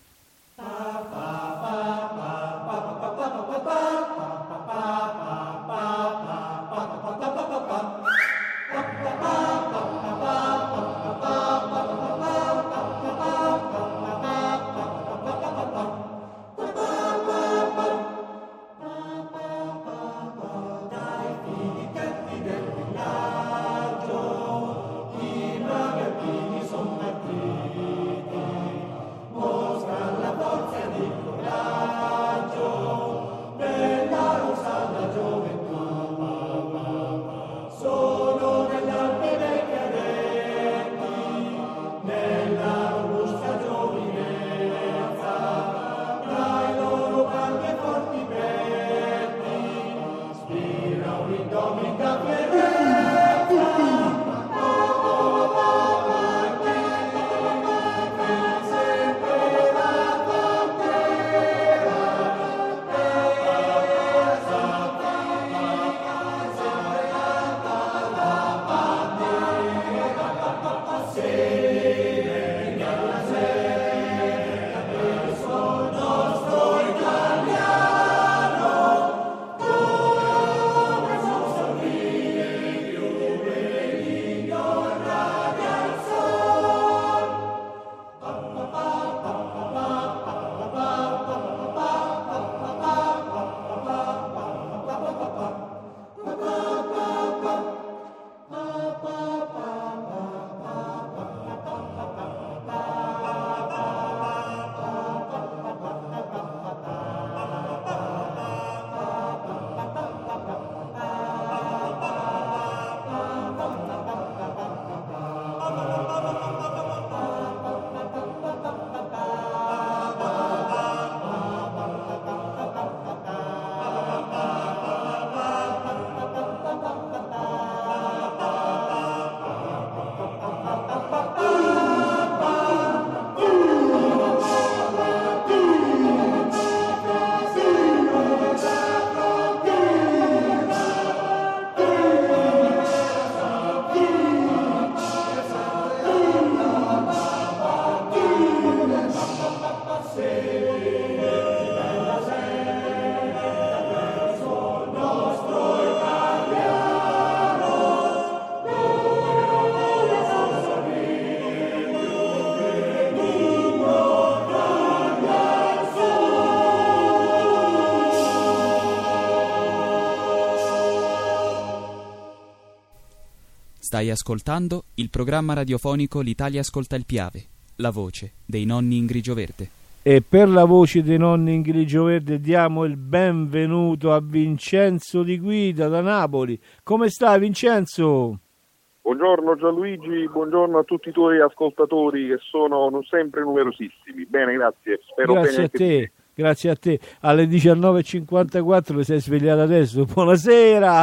Stai ascoltando il programma radiofonico L'Italia ascolta il Piave, la voce dei nonni in grigio verde. E per la voce dei nonni in grigio verde diamo il benvenuto a Vincenzo Di Guida da Napoli. Come stai, Vincenzo? Buongiorno Gianluigi, buongiorno a tutti i tuoi ascoltatori che sono sempre numerosissimi. Bene, grazie. Spero grazie bene a te. Te. Grazie a te. Alle diciannove e cinquantaquattro ti sei svegliato adesso. Buonasera.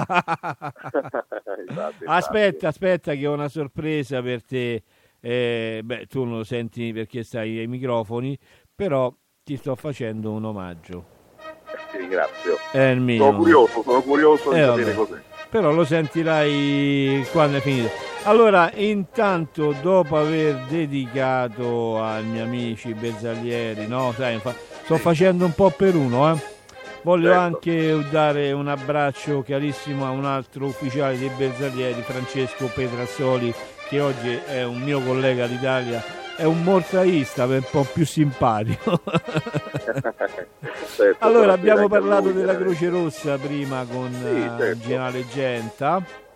Infatti, aspetta, aspetta che ho una sorpresa per te. Eh, beh, tu non lo senti perché stai ai microfoni, però ti sto facendo un omaggio. Ti ringrazio. È il mio. Sono curioso, sono curioso di eh, sapere vabbè. cos'è. Però lo sentirai quando è finito. Allora, intanto, dopo aver dedicato ai miei amici bersaglieri, no, sai, fa- sto facendo un po' per uno, eh. Voglio certo. anche dare un abbraccio carissimo a un altro ufficiale dei bersaglieri, Francesco Petrazzoli, che oggi è un mio collega d'Italia, è un mortaista, è un po' più simpatico. certo, allora, abbiamo anche parlato lui, della eh. Croce Rossa prima con Sì, uh, certo. il generale Genta.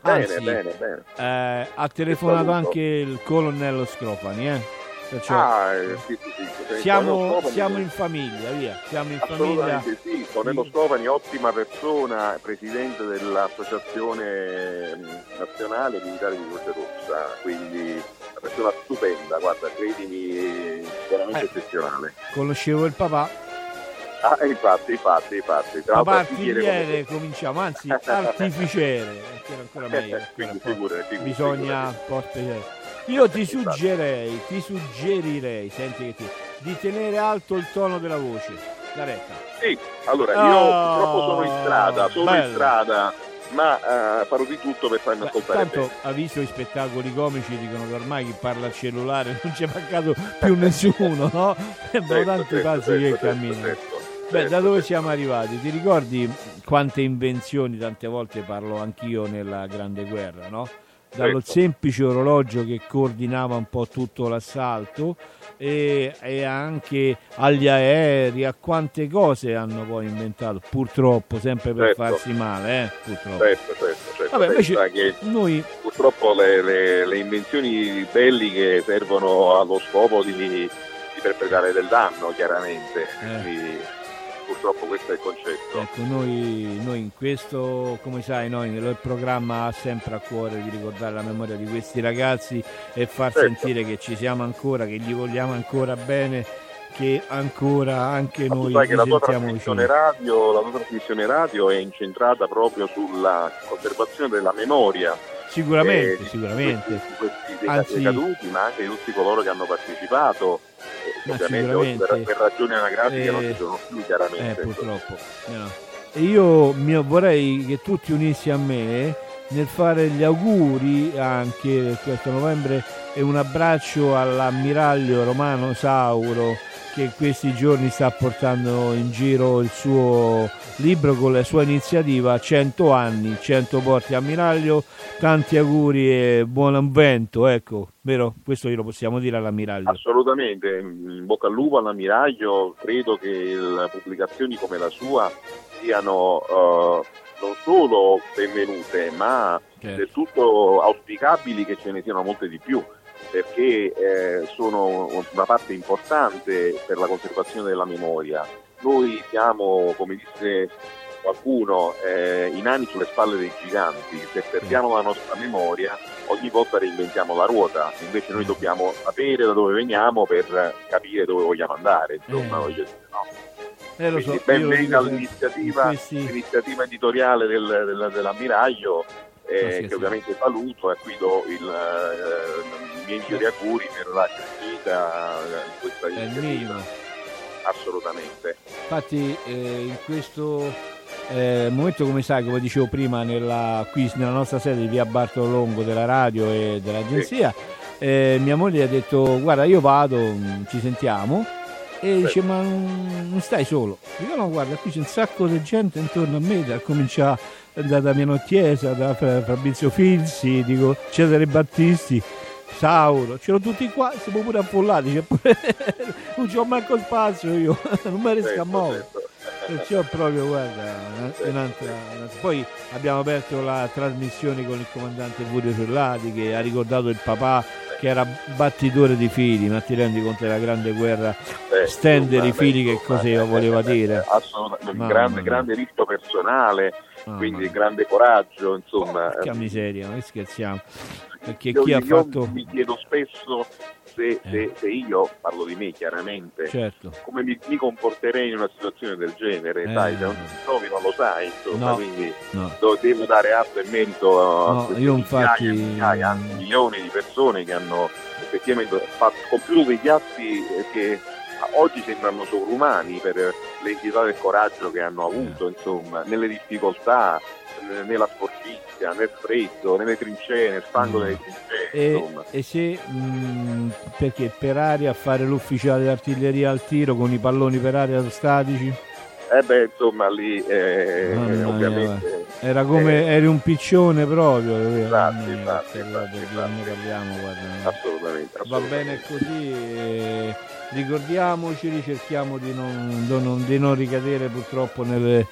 Anzi, bene, bene. Eh, ha telefonato anche il colonnello Scrofani, eh? Perciò ah, eh, sì, sì, sì. siamo, Scrofani, siamo in famiglia, via, siamo in famiglia. Sì, Colonnello Scrofani, ottima persona, presidente dell'Associazione Nazionale Militare di Croce Rossa, quindi una persona stupenda, guarda, credimi, veramente eh, eccezionale. Conoscevo il papà. Ah, infatti, infatti, infatti. Tra Papà artigliere, come... cominciamo, anzi artificiere, che era ancora meglio. Quindi, figure, figure, bisogna un po' speciale. Io ti suggerirei, ti suggerirei, senti che ti, di tenere alto il tono della voce, la retta. Sì, allora io oh, purtroppo sono in strada, sono bello. in strada, ma uh, farò di tutto per farmi Beh, ascoltare. Tanto bene. ha visto i spettacoli comici, dicono che ormai chi parla al cellulare non c'è mancato più nessuno, no? Sembrano certo, tanti certo, passi certo, che certo, camminano. Certo. Beh, certo, da dove certo. siamo arrivati? Ti ricordi quante invenzioni, tante volte parlo anch'io nella Grande Guerra, no? Dallo certo. semplice orologio che coordinava un po' tutto l'assalto e, e anche agli aerei, a quante cose hanno poi inventato, purtroppo, sempre per certo. farsi male, eh? Purtroppo. Certo, certo, certo. Vabbè, invece che noi... Purtroppo le, le, le invenzioni belliche servono allo scopo di, di perpetrare del danno, chiaramente. Eh. Quindi, purtroppo questo è il concetto. Ecco, noi, noi in questo, come sai, noi il programma ha sempre a cuore di ricordare la memoria di questi ragazzi e far certo. sentire che ci siamo ancora, che gli vogliamo ancora bene, che ancora anche Ma noi sai che la tua sentiamo trasmissione radio, la tua trasmissione radio è incentrata proprio sulla conservazione della memoria. Sicuramente, eh, sicuramente. Di questi, di questi Anzi, caduti, ma anche di tutti coloro che hanno partecipato. Ma ovviamente oggi per, per ragioni anagrafiche eh, non ci sono più, chiaramente. Eh, purtroppo. No. E io mio, vorrei che tu ti unissi a me nel fare gli auguri anche questo novembre e un abbraccio all'ammiraglio Romano Sauro, che in questi giorni sta portando in giro il suo libro con la sua iniziativa cento anni, cento porti. Ammiraglio, tanti auguri e buon vento, ecco, vero? Questo glielo possiamo dire all'ammiraglio. Assolutamente, in bocca al lupo all'ammiraglio. Credo che le pubblicazioni come la sua siano uh, non solo benvenute, ma certo. del tutto auspicabili che ce ne siano molte di più, perché eh, sono una parte importante per la conservazione della memoria. Noi siamo, come disse qualcuno, eh, i nani sulle spalle dei giganti. Se perdiamo la nostra memoria, ogni volta reinventiamo la ruota, invece noi dobbiamo sapere da dove veniamo per capire dove vogliamo andare, insomma, eh. voglio dire, no? Eh, lo so, ben venga l'iniziativa, questi... l'iniziativa editoriale del, del, dell'ammiraglio, eh, che sì. ovviamente saluto e qui do il, eh, i miei migliori auguri per la crescita di questa iniziativa. Assolutamente. Infatti eh, in questo eh, momento, come sai, come dicevo prima, nella, qui nella nostra sede di via Bartolo Longo della radio e dell'agenzia, sì. eh, mia moglie ha detto: guarda, io vado, ci sentiamo. E dice: ma non stai solo? Dico: no, guarda, qui c'è un sacco di gente intorno a me, da cominciare da Damiano Chiesa, da Fabrizio Filzi, dico Cesare Battisti, Sauro, c'erano tutti qua, siamo pure affollati, c'è pure... non c'ho manco spazio io, non mi riesco a muovere. Perciò proprio, guarda, un'altra, un'altra. Poi abbiamo aperto la trasmissione con il comandante Furio Cellati, che ha ricordato il papà che era battitore di fili, ma ti rendi conto della Grande Guerra, eh, stendere i fili, che cosa io voleva dire? Assolutamente, un grande, grande rischio personale, ah, quindi grande coraggio, insomma. Che miseria, ma scherziamo. Perché io, chi io ha fatto... mi chiedo spesso se, se, se io, parlo di me chiaramente, certo. come mi, mi comporterei in una situazione del genere, eh, sai, se non ti trovi non lo sai, insomma, no, quindi no. devo dare atto e merito a no, io infatti... migliaia, migliaia, anzi milioni di persone che hanno effettivamente fatto, compiuto degli atti che oggi sembrano sovrumani per l'entità del coraggio che hanno avuto, eh. insomma, nelle difficoltà, nella sporcizia, nel freddo, nelle trincee, nel fango mm. delle trincee, e, insomma. E se mh, perché per aria a fare l'ufficiale d'artiglieria al tiro con i palloni per aria statici? Eh beh, insomma, lì eh, no, ovviamente no, era come eh, eri un piccione proprio. Esatto, esatto, esatto, ne parliamo, guarda. Assolutamente, assolutamente. Va bene così. E ricordiamoci, ricerchiamo di non, di non, di non ricadere purtroppo nelle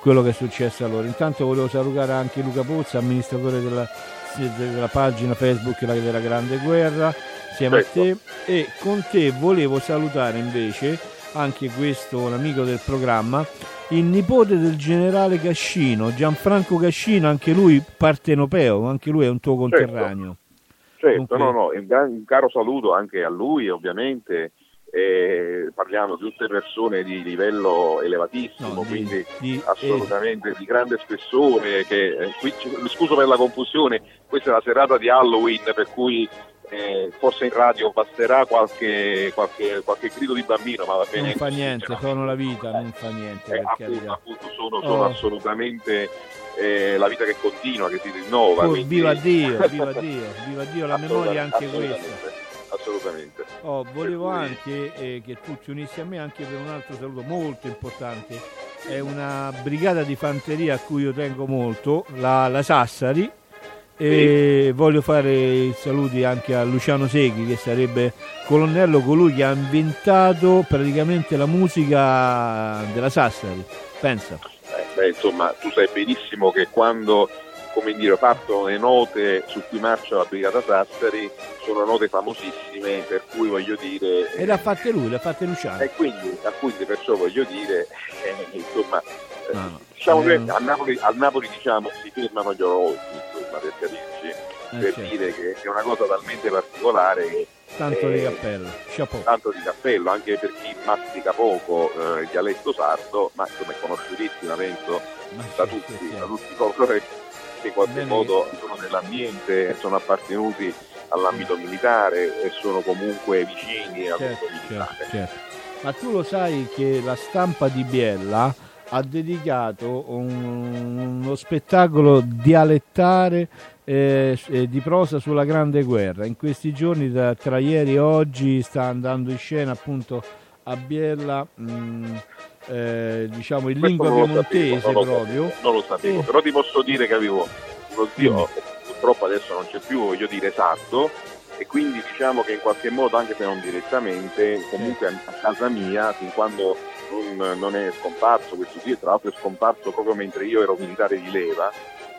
quello che è successo a loro. Intanto volevo salutare anche Luca Pozza, amministratore della, della pagina Facebook della Grande Guerra, insieme certo. a te, e con te volevo salutare invece anche questo, un amico del programma, il nipote del generale Cascino, Gianfranco Cascino, anche lui partenopeo, anche lui è un tuo conterraneo. Certo, certo no, no, un, un caro saluto anche a lui ovviamente. Eh, parliamo di tutte persone di livello elevatissimo, no, di, quindi di, assolutamente eh. di grande spessore. Che, eh, qui, mi scuso per la confusione, questa è la serata di Halloween, per cui eh, forse in radio basterà qualche, qualche, qualche grido di bambino, ma va bene. Non fa niente, sono la vita, non fa niente. Eh, appunto, appunto, sono, sono oh. assolutamente eh, la vita che continua, che si rinnova. Oh, quindi... Viva Dio, viva Dio, viva Dio, la memoria anche questa. Assolutamente. Oh, volevo anche eh, che tu ti unissi a me anche per un altro saluto molto importante. È una brigata di fanteria a cui io tengo molto, la, la Sassari, e sì. voglio fare i saluti anche a Luciano Seghi, che sarebbe colonnello, colui che ha inventato praticamente la musica della Sassari. Pensa. Eh, beh, insomma, tu sai benissimo che quando, come dire, partono le note su cui marcia la Brigata Sassari, sono note famosissime, per cui voglio dire... E le ha fatte lui, le ha fatte Luciano. E quindi, quindi perciò voglio dire, eh, insomma, no, no. diciamo eh, che a Napoli, a Napoli diciamo, si fermano gli orologi, insomma, per capirci, eh, per certo. dire che è una cosa talmente particolare che... Tanto eh, di cappello, chapeau. Tanto di cappello, anche per chi mastica poco eh, il dialetto sardo, ma insomma è conosciutissima, penso, ma da sì, tutti, sì, sì. da tutti coloro che in qualche Bene. modo sono nell'ambiente, sono appartenuti all'ambito militare e sono comunque vicini al certo, militare. Certo, certo. Ma tu lo sai che la Stampa di Biella ha dedicato un, uno spettacolo dialettare eh, di prosa sulla Grande Guerra. In questi giorni, da, tra ieri e oggi, sta andando in scena appunto a Biella mh, eh, diciamo in Questo lingua piemontese non proprio. Lo non lo sapevo, e... però ti posso dire che avevo uno zio, purtroppo adesso non c'è più, voglio dire, esatto, e quindi diciamo che in qualche modo, anche se non direttamente, comunque a casa mia, fin quando non, non è scomparso questo zio, tra l'altro è scomparso proprio mentre io ero militare di leva,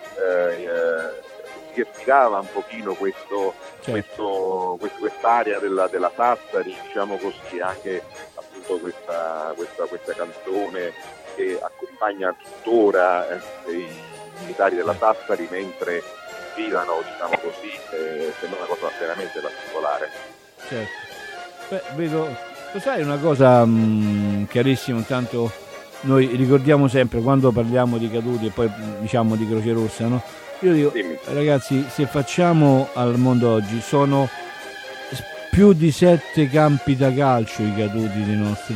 eh, eh, si respirava un pochino questo, certo. questo, questo, quest'area della, della Sassari, diciamo così, anche appunto questa, questa, questa canzone che accompagna tuttora eh, i militari della Sassari mentre girano, diciamo così, eh, sembra una cosa veramente particolare. Certo. Beh, vedo, lo sai una cosa mh, chiarissima, intanto noi ricordiamo sempre quando parliamo di caduti e poi diciamo di Croce Rossa, no? Io dico, Dimmi. ragazzi, se facciamo al mondo oggi, sono più di sette campi da calcio i caduti dei nostri.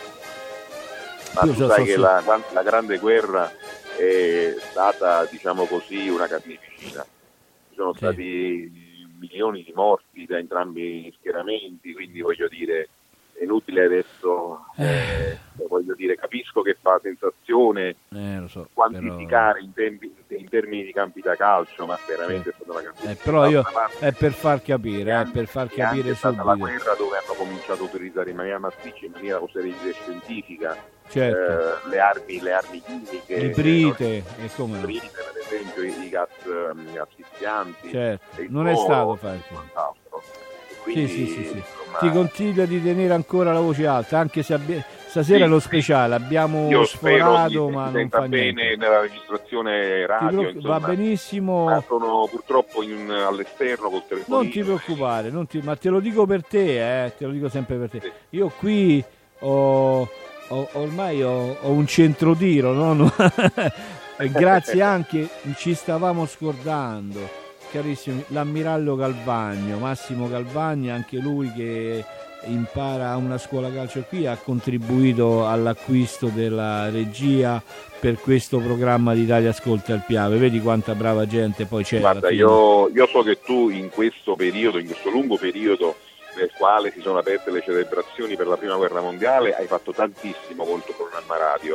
Ma Io tu so, sai so, che so. La, la Grande Guerra è stata, diciamo così, una carneficina. Ci sono sì. stati milioni di morti da entrambi gli schieramenti, quindi voglio dire, è inutile adesso, eh, voglio dire, capisco che fa sensazione eh, lo so, quantificare però... in, tempi, in termini di campi da calcio, ma veramente sì. è stata una carneficina. Eh, però io è per far capire, è per far capire è subito. È stata la guerra dove hanno cominciato a utilizzare in maniera massiccia, in maniera, oserei dire, scientifica, certo. eh, le armi, le armi chimiche, ibrite, e come no? Ibrite, per esempio, i, i gas um, asfissianti, certo. non è stato facile. Quindi, sì, sì, sì, sì. Insomma... Ti consiglio di tenere ancora la voce alta, anche se abbi... stasera sì, è lo speciale, abbiamo io sforato, mi ma non fa bene niente. Nella registrazione radio, pro... insomma, va benissimo. Ma sono purtroppo in, all'esterno col telefono. Non ti preoccupare, non ti... ma te lo dico per te, eh, te lo dico sempre per te. Sì. Io qui ho, ho ormai ho, ho un centro tiro, no? Grazie anche, ci stavamo scordando. Carissimo, l'ammirallo Calvagno, Massimo Calvagno, anche lui che impara a una scuola calcio qui, ha contribuito all'acquisto della regia per questo programma di Italia Ascolta il Piave. Vedi quanta brava gente poi c'è. Guarda, io, io so che tu in questo periodo, in questo lungo periodo nel quale si sono aperte le celebrazioni per la prima guerra mondiale, hai fatto tantissimo col tuo programma radio.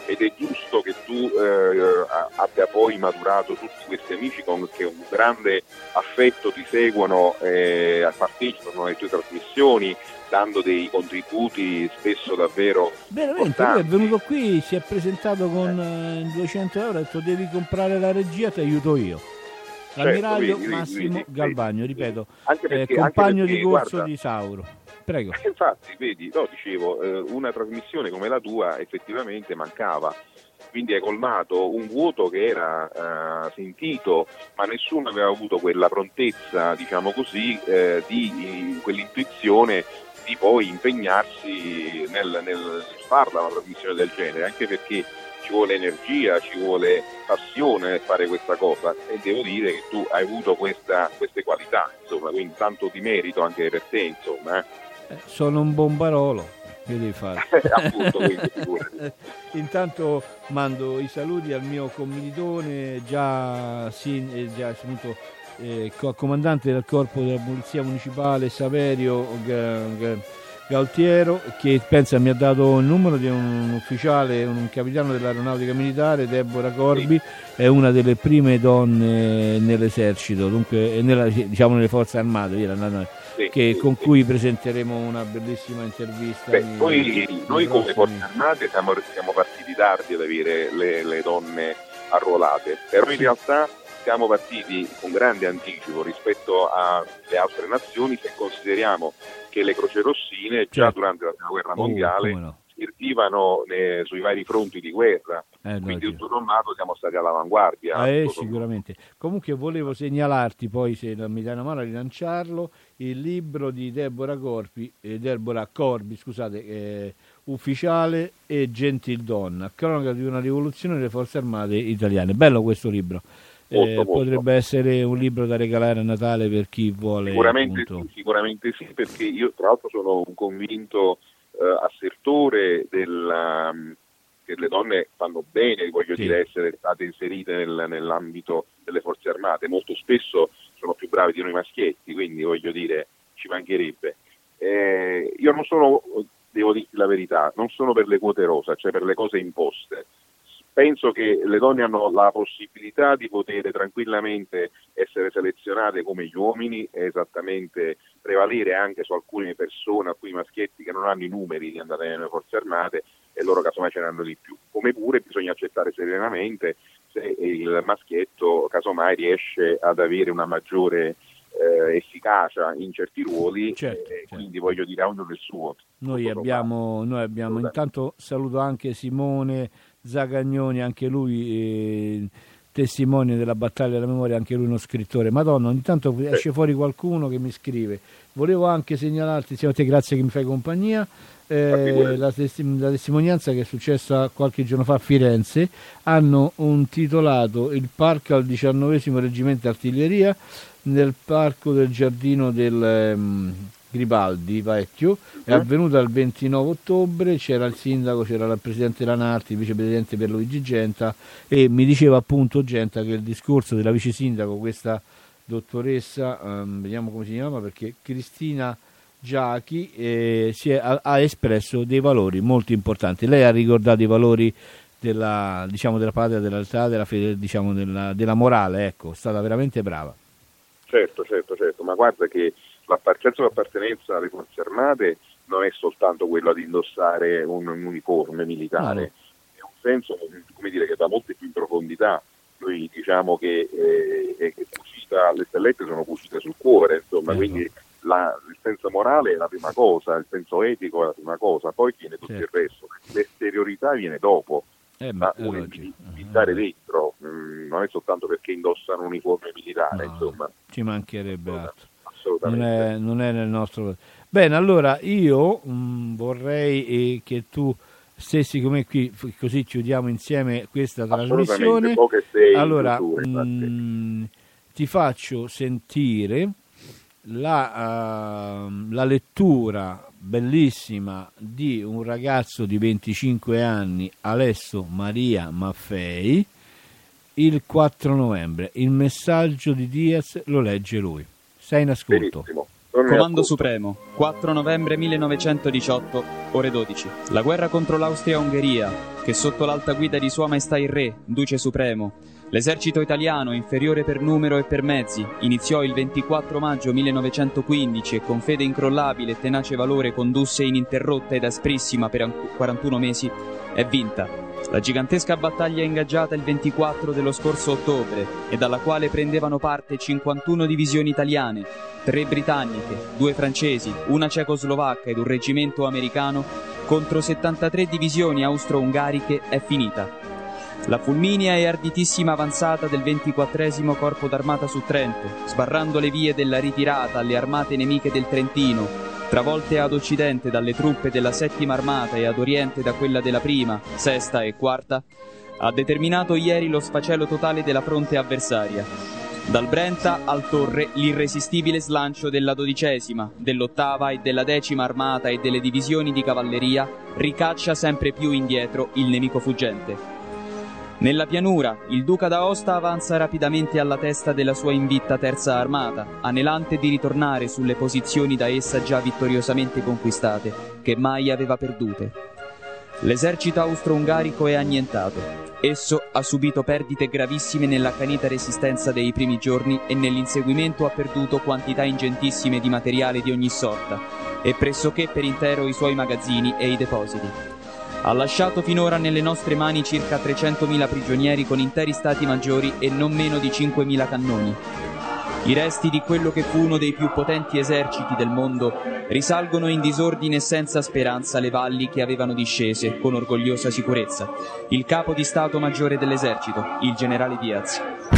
ed è giusto che tu eh, abbia poi maturato tutti questi amici con, che un grande affetto ti seguono, eh, partecipano alle tue trasmissioni, dando dei contributi spesso davvero veramente. Lui è venuto qui, si è presentato con eh, duecento euro, ha detto devi comprare la regia, ti aiuto io. L'ammiraglio certo, Massimo vedi, vedi, Galvagno, ripeto, anche perché, eh, compagno anche perché, di corso guarda, di Sauro. Prego. Infatti, vedi, no, dicevo, eh, una trasmissione come la tua effettivamente mancava, quindi hai colmato un vuoto che era eh, sentito, ma nessuno aveva avuto quella prontezza, diciamo così, eh, di quell'intuizione di poi impegnarsi nel, nel farla una trasmissione del genere, anche perché ci vuole energia, ci vuole passione nel fare questa cosa, e devo dire che tu hai avuto questa, queste qualità, insomma, quindi tanto di merito anche per te, insomma. Eh. Eh, sono un bombarolo, che devi fare? Appunto, quindi figurati. Intanto mando i saluti al mio commilitone, già, sì, già appunto, eh, comandante del corpo della polizia municipale Saverio G- G- Galtiero, che pensa mi ha dato il numero di un ufficiale, un capitano dell'aeronautica militare, Deborah Corbi, sì. È una delle prime donne nell'esercito, dunque nella, diciamo nelle forze armate, sì, che, sì, con sì. cui presenteremo una bellissima intervista. Beh, in, poi in noi come prossimi... forze armate siamo, siamo partiti tardi ad avere le, le donne arruolate, però in sì. realtà siamo partiti con grande anticipo rispetto alle altre nazioni, se consideriamo che le croce rossine già certo. durante la prima guerra mondiale oh, no. servivano eh, sui vari fronti di guerra, eh, quindi tutto sommato siamo stati all'avanguardia. Eh, sicuramente. Comunque volevo segnalarti, poi se mi dai una mano a rilanciarlo, il libro di Deborah Corbi, eh, Deborah Corbi, scusate, eh, ufficiale e gentildonna, cronaca di una rivoluzione delle forze armate italiane. Bello questo libro. Molto, eh, molto. Potrebbe essere un libro da regalare a Natale per chi vuole. Sicuramente sì, sicuramente sì, perché io tra l'altro sono un convinto eh, assertore della, um, che le donne fanno bene, voglio sì. dire, essere state inserite nel, nell'ambito delle forze armate. Molto spesso sono più bravi di noi maschietti, quindi voglio dire, ci mancherebbe. Eh, io non sono, devo dirti la verità, non sono per le quote rosa, cioè per le cose imposte. Penso che le donne hanno la possibilità di poter tranquillamente essere selezionate come gli uomini, esattamente prevalere anche su alcune persone, alcuni maschietti che non hanno i numeri di andare nelle forze armate e loro casomai ce ne hanno di più. Come pure bisogna accettare serenamente se il maschietto casomai riesce ad avere una maggiore eh, efficacia in certi ruoli, certo, e certo. quindi voglio dire a ognuno del suo. Noi abbiamo, noi abbiamo intanto saluto anche Simone Zagagnoni, anche lui eh, testimone della battaglia della memoria, anche lui uno scrittore. Madonna, ogni tanto esce fuori qualcuno che mi scrive. Volevo anche segnalarti, insieme a te, grazie che mi fai compagnia, eh, la, testim- la testimonianza che è successa qualche giorno fa a Firenze. Hanno intitolato il parco al diciannovesimo reggimento artiglieria nel parco del giardino del um, Gribaldi Vecchio. È avvenuta il ventinove ottobre, c'era il sindaco, c'era il presidente Lanarti, il vicepresidente Pierluigi Genta, e mi diceva appunto Genta che il discorso della vice sindaco, questa dottoressa, um, vediamo come si chiama, perché Cristina Giachi, eh, si è, ha, ha espresso dei valori molto importanti. Lei ha ricordato i valori della, diciamo, della patria, della realtà, della fede, diciamo, della, della morale, ecco, è stata veramente brava. Certo, certo, certo, ma guarda che il senso di appartenenza alle forze armate non è soltanto quello di indossare un, un uniforme militare, no. È un senso, come dire, che va molto più in profondità. Noi diciamo che eh, è, è cucita, le stellette sono cucite sul cuore, insomma, certo. Quindi la, il senso morale è la prima cosa, il senso etico è la prima cosa, poi viene tutto certo. Il resto, l'esteriorità viene dopo. Eh, ma uno stare dentro, mh, non è soltanto perché indossano un uniforme militare, no, insomma. Ci mancherebbe altro. Non è, non è nel nostro. Bene, allora io mh, vorrei eh, che tu stessi come qui, f- così chiudiamo insieme questa trasmissione. Allora mh, ti faccio sentire la, uh, la lettura bellissima di un ragazzo di venticinque anni, Alessio Maria Maffei, il quattro novembre. Il messaggio di Diaz lo legge lui. Sei in ascolto. Benissimo. Comando Supremo, quattro novembre millenovecentodiciotto, ore dodici. La guerra contro l'Austria-Ungheria, che sotto l'alta guida di Sua Maestà il Re, Duce Supremo, l'esercito italiano, inferiore per numero e per mezzi, iniziò il ventiquattro maggio millenovecentoquindici e con fede incrollabile e tenace valore condusse ininterrotta ed asprissima per quarantuno mesi, è vinta. La gigantesca battaglia ingaggiata il ventiquattro dello scorso ottobre e dalla quale prendevano parte cinquantuno divisioni italiane, tre britanniche, due francesi, una cecoslovacca ed un reggimento americano contro settantatré divisioni austro-ungariche è finita. La fulminea e arditissima avanzata del ventiquattresimo Corpo d'Armata su Trento, sbarrando le vie della ritirata alle armate nemiche del Trentino, travolte ad occidente dalle truppe della settima armata e ad oriente da quella della prima, sesta e quarta, ha determinato ieri lo sfacelo totale della fronte avversaria. Dal Brenta al Torre l'irresistibile slancio della dodicesima, dell'ottava e della decima armata e delle divisioni di cavalleria ricaccia sempre più indietro il nemico fuggente. Nella pianura, il duca d'Aosta avanza rapidamente alla testa della sua invitta terza armata, anelante di ritornare sulle posizioni da essa già vittoriosamente conquistate, che mai aveva perdute. L'esercito austro-ungarico è annientato. Esso ha subito perdite gravissime nell'accanita resistenza dei primi giorni e nell'inseguimento ha perduto quantità ingentissime di materiale di ogni sorta, e pressoché per intero i suoi magazzini e i depositi. Ha lasciato finora nelle nostre mani circa trecentomila prigionieri con interi stati maggiori e non meno di cinquemila cannoni. I resti di quello che fu uno dei più potenti eserciti del mondo risalgono in disordine e senza speranza le valli che avevano discese con orgogliosa sicurezza. Il capo di Stato Maggiore dell'esercito, il generale Diaz.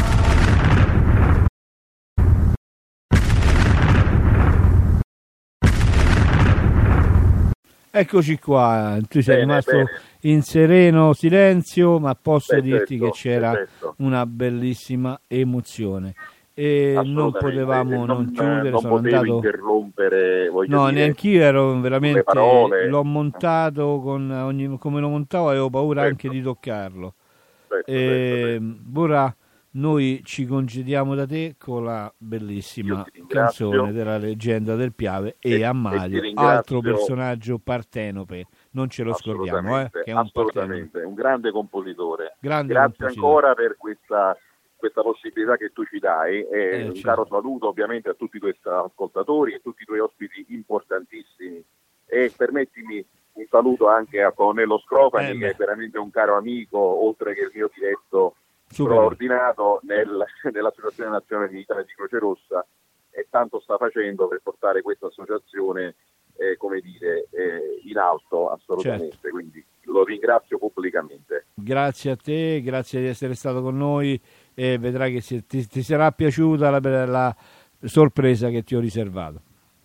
Eccoci qua, tu sei Bene, rimasto bene. in sereno silenzio, ma posso Perfetto, dirti che c'era perfetto. una bellissima emozione e non Assolutamente, potevamo non, non, chiudere. non Sono potevo andato... interrompere, voglio No, dire, neanch'io ero veramente, parole. l'ho montato con ogni, come lo montavo avevo paura Certo. anche di toccarlo. Certo, E, certo, Borrà, noi ci congediamo da te con la bellissima Io ti ringrazio. canzone della leggenda del Piave e, E- a e Mario, ti ringrazio. altro personaggio partenope, non ce lo scordiamo, eh, assolutamente, che è un partenope. assolutamente, un grande compositore. Grande Grazie compositore. ancora per questa, questa possibilità che tu ci dai e Eh, un certo. caro saluto ovviamente a tutti i tuoi ascoltatori e tutti i tuoi ospiti importantissimi e permettimi un saluto anche a Colonnello Scrofani, Eh, che beh. è veramente un caro amico oltre che il mio diretto Super. ordinato nel, nell'Associazione Nazionale Militare di Croce Rossa e tanto sta facendo per portare questa associazione eh, come dire, eh, in alto assolutamente, Certo. quindi lo ringrazio pubblicamente. Grazie a te, grazie di essere stato con noi e vedrai che si- ti, ti sarà piaciuta la, la sorpresa che ti ho riservato.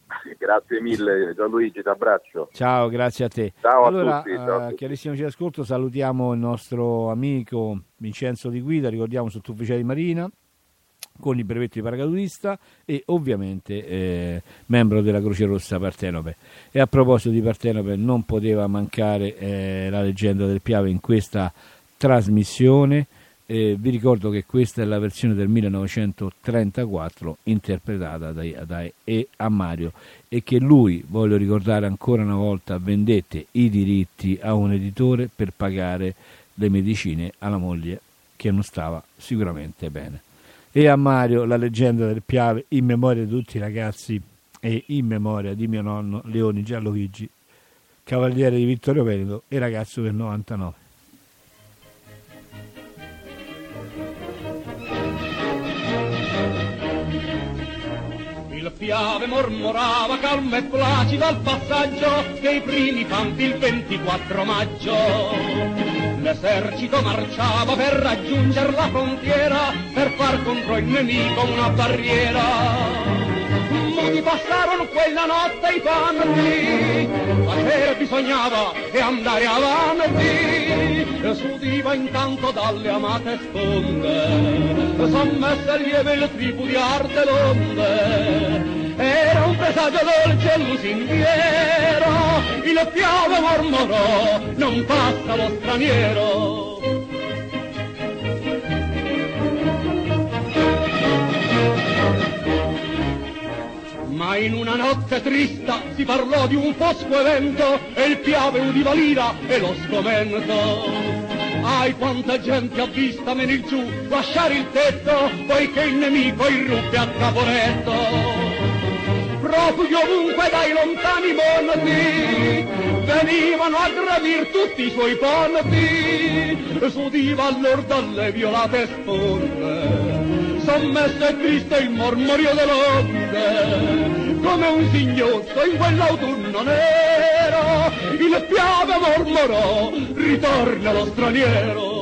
Grazie mille Gianluigi, ti abbraccio. Ciao, grazie a te. Ciao a allora, tutti, ciao a eh, tutti. chiarissimo ci ascolto, salutiamo il nostro amico Vincenzo Di Guida, ricordiamo sottufficiale di Marina con il brevetto di paracadutista e ovviamente eh, membro della Croce Rossa Partenope. E a proposito di Partenope non poteva mancare eh, la leggenda del Piave in questa trasmissione. Eh, vi ricordo che questa è la versione del millenovecentotrentaquattro interpretata da, da E. Ammario e che lui, voglio ricordare ancora una volta, vendette i diritti a un editore per pagare le medicine alla moglie che non stava sicuramente bene. E Ammario, la leggenda del Piave, in memoria di tutti i ragazzi e in memoria di mio nonno Leoni Giallovigi, cavaliere di Vittorio Veneto e ragazzo del novantanove. Il Piave mormorava calmo e placido al passaggio dei primi campi il ventiquattro maggio. L'esercito marciava per raggiungere la frontiera, per far contro il nemico una barriera. Muti passarono quella notte i panni, tacere bisognava e andare avanti. S'udiva intanto dalle amate sponde, sommesse lieve il tribu di arte l'onde. Era un presagio dolce e lusinghiero, il Piave mormorò, non passa lo straniero. Ma in una notte trista si parlò di un fosco evento e il Piave udiva l'ira e lo sgomento. Ai, quanta gente ha vista venir giù, lasciare il tetto, poiché il nemico irruppe a Caporetto. Profughi ovunque dai lontani monti venivano a gravir tutti i suoi ponti, s'udiva allor dalle violate sponde, sommesso e triste il mormorio dell'onde, come un singhiozzo in quell'autunno nero, il Piave mormorò, ritorna lo straniero.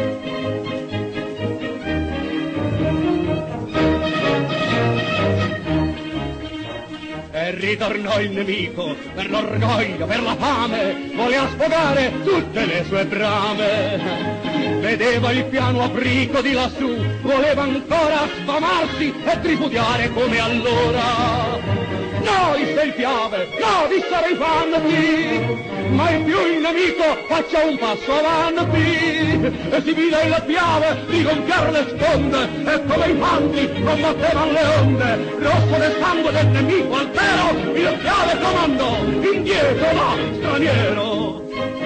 E ritornò il nemico per l'orgoglio, per la fame, voleva sfogare tutte le sue brame. Vedeva il piano aprico di lassù, voleva ancora sfamarsi e tripudiare come allora. Noi se il Piave, no, vi sarei fanti, mai più il nemico faccia un passo avanti. E si vide il Piave di gonfiare le sponde e come i fanti combattevano le onde. Rosso del sangue del nemico altero, il Piave comandò, indietro va, straniero.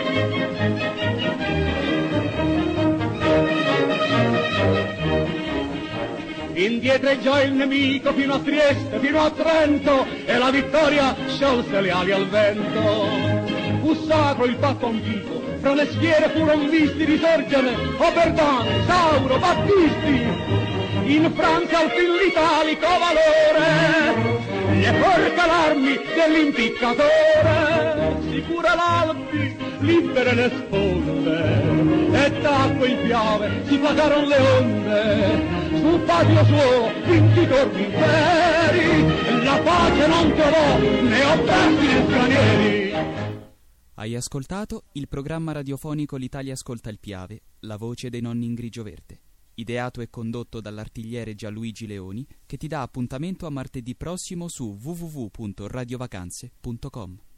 Indietreggiò il nemico fino a Trieste, fino a Trento, e la vittoria sciolse le ali al vento. Fu sacro il patto antico, fra le schiere furono visti risorgere Oberdan, Sauro, Battisti. In Francia al fin l'italico valore, le porca l'armi dell'impiccatore. Sicura l'Alpi, libere le sponde, e tacque il Piave, si placaron le onde. Sul patio suo vincitori interi, la pace non trovò né oppressi né stranieri. Hai ascoltato il programma radiofonico L'Italia ascolta il Piave, la voce dei nonni in grigio verde, ideato e condotto dall'artigliere Gianluigi Leoni, che ti dà appuntamento a martedì prossimo su w w w punto radiovacanze punto com.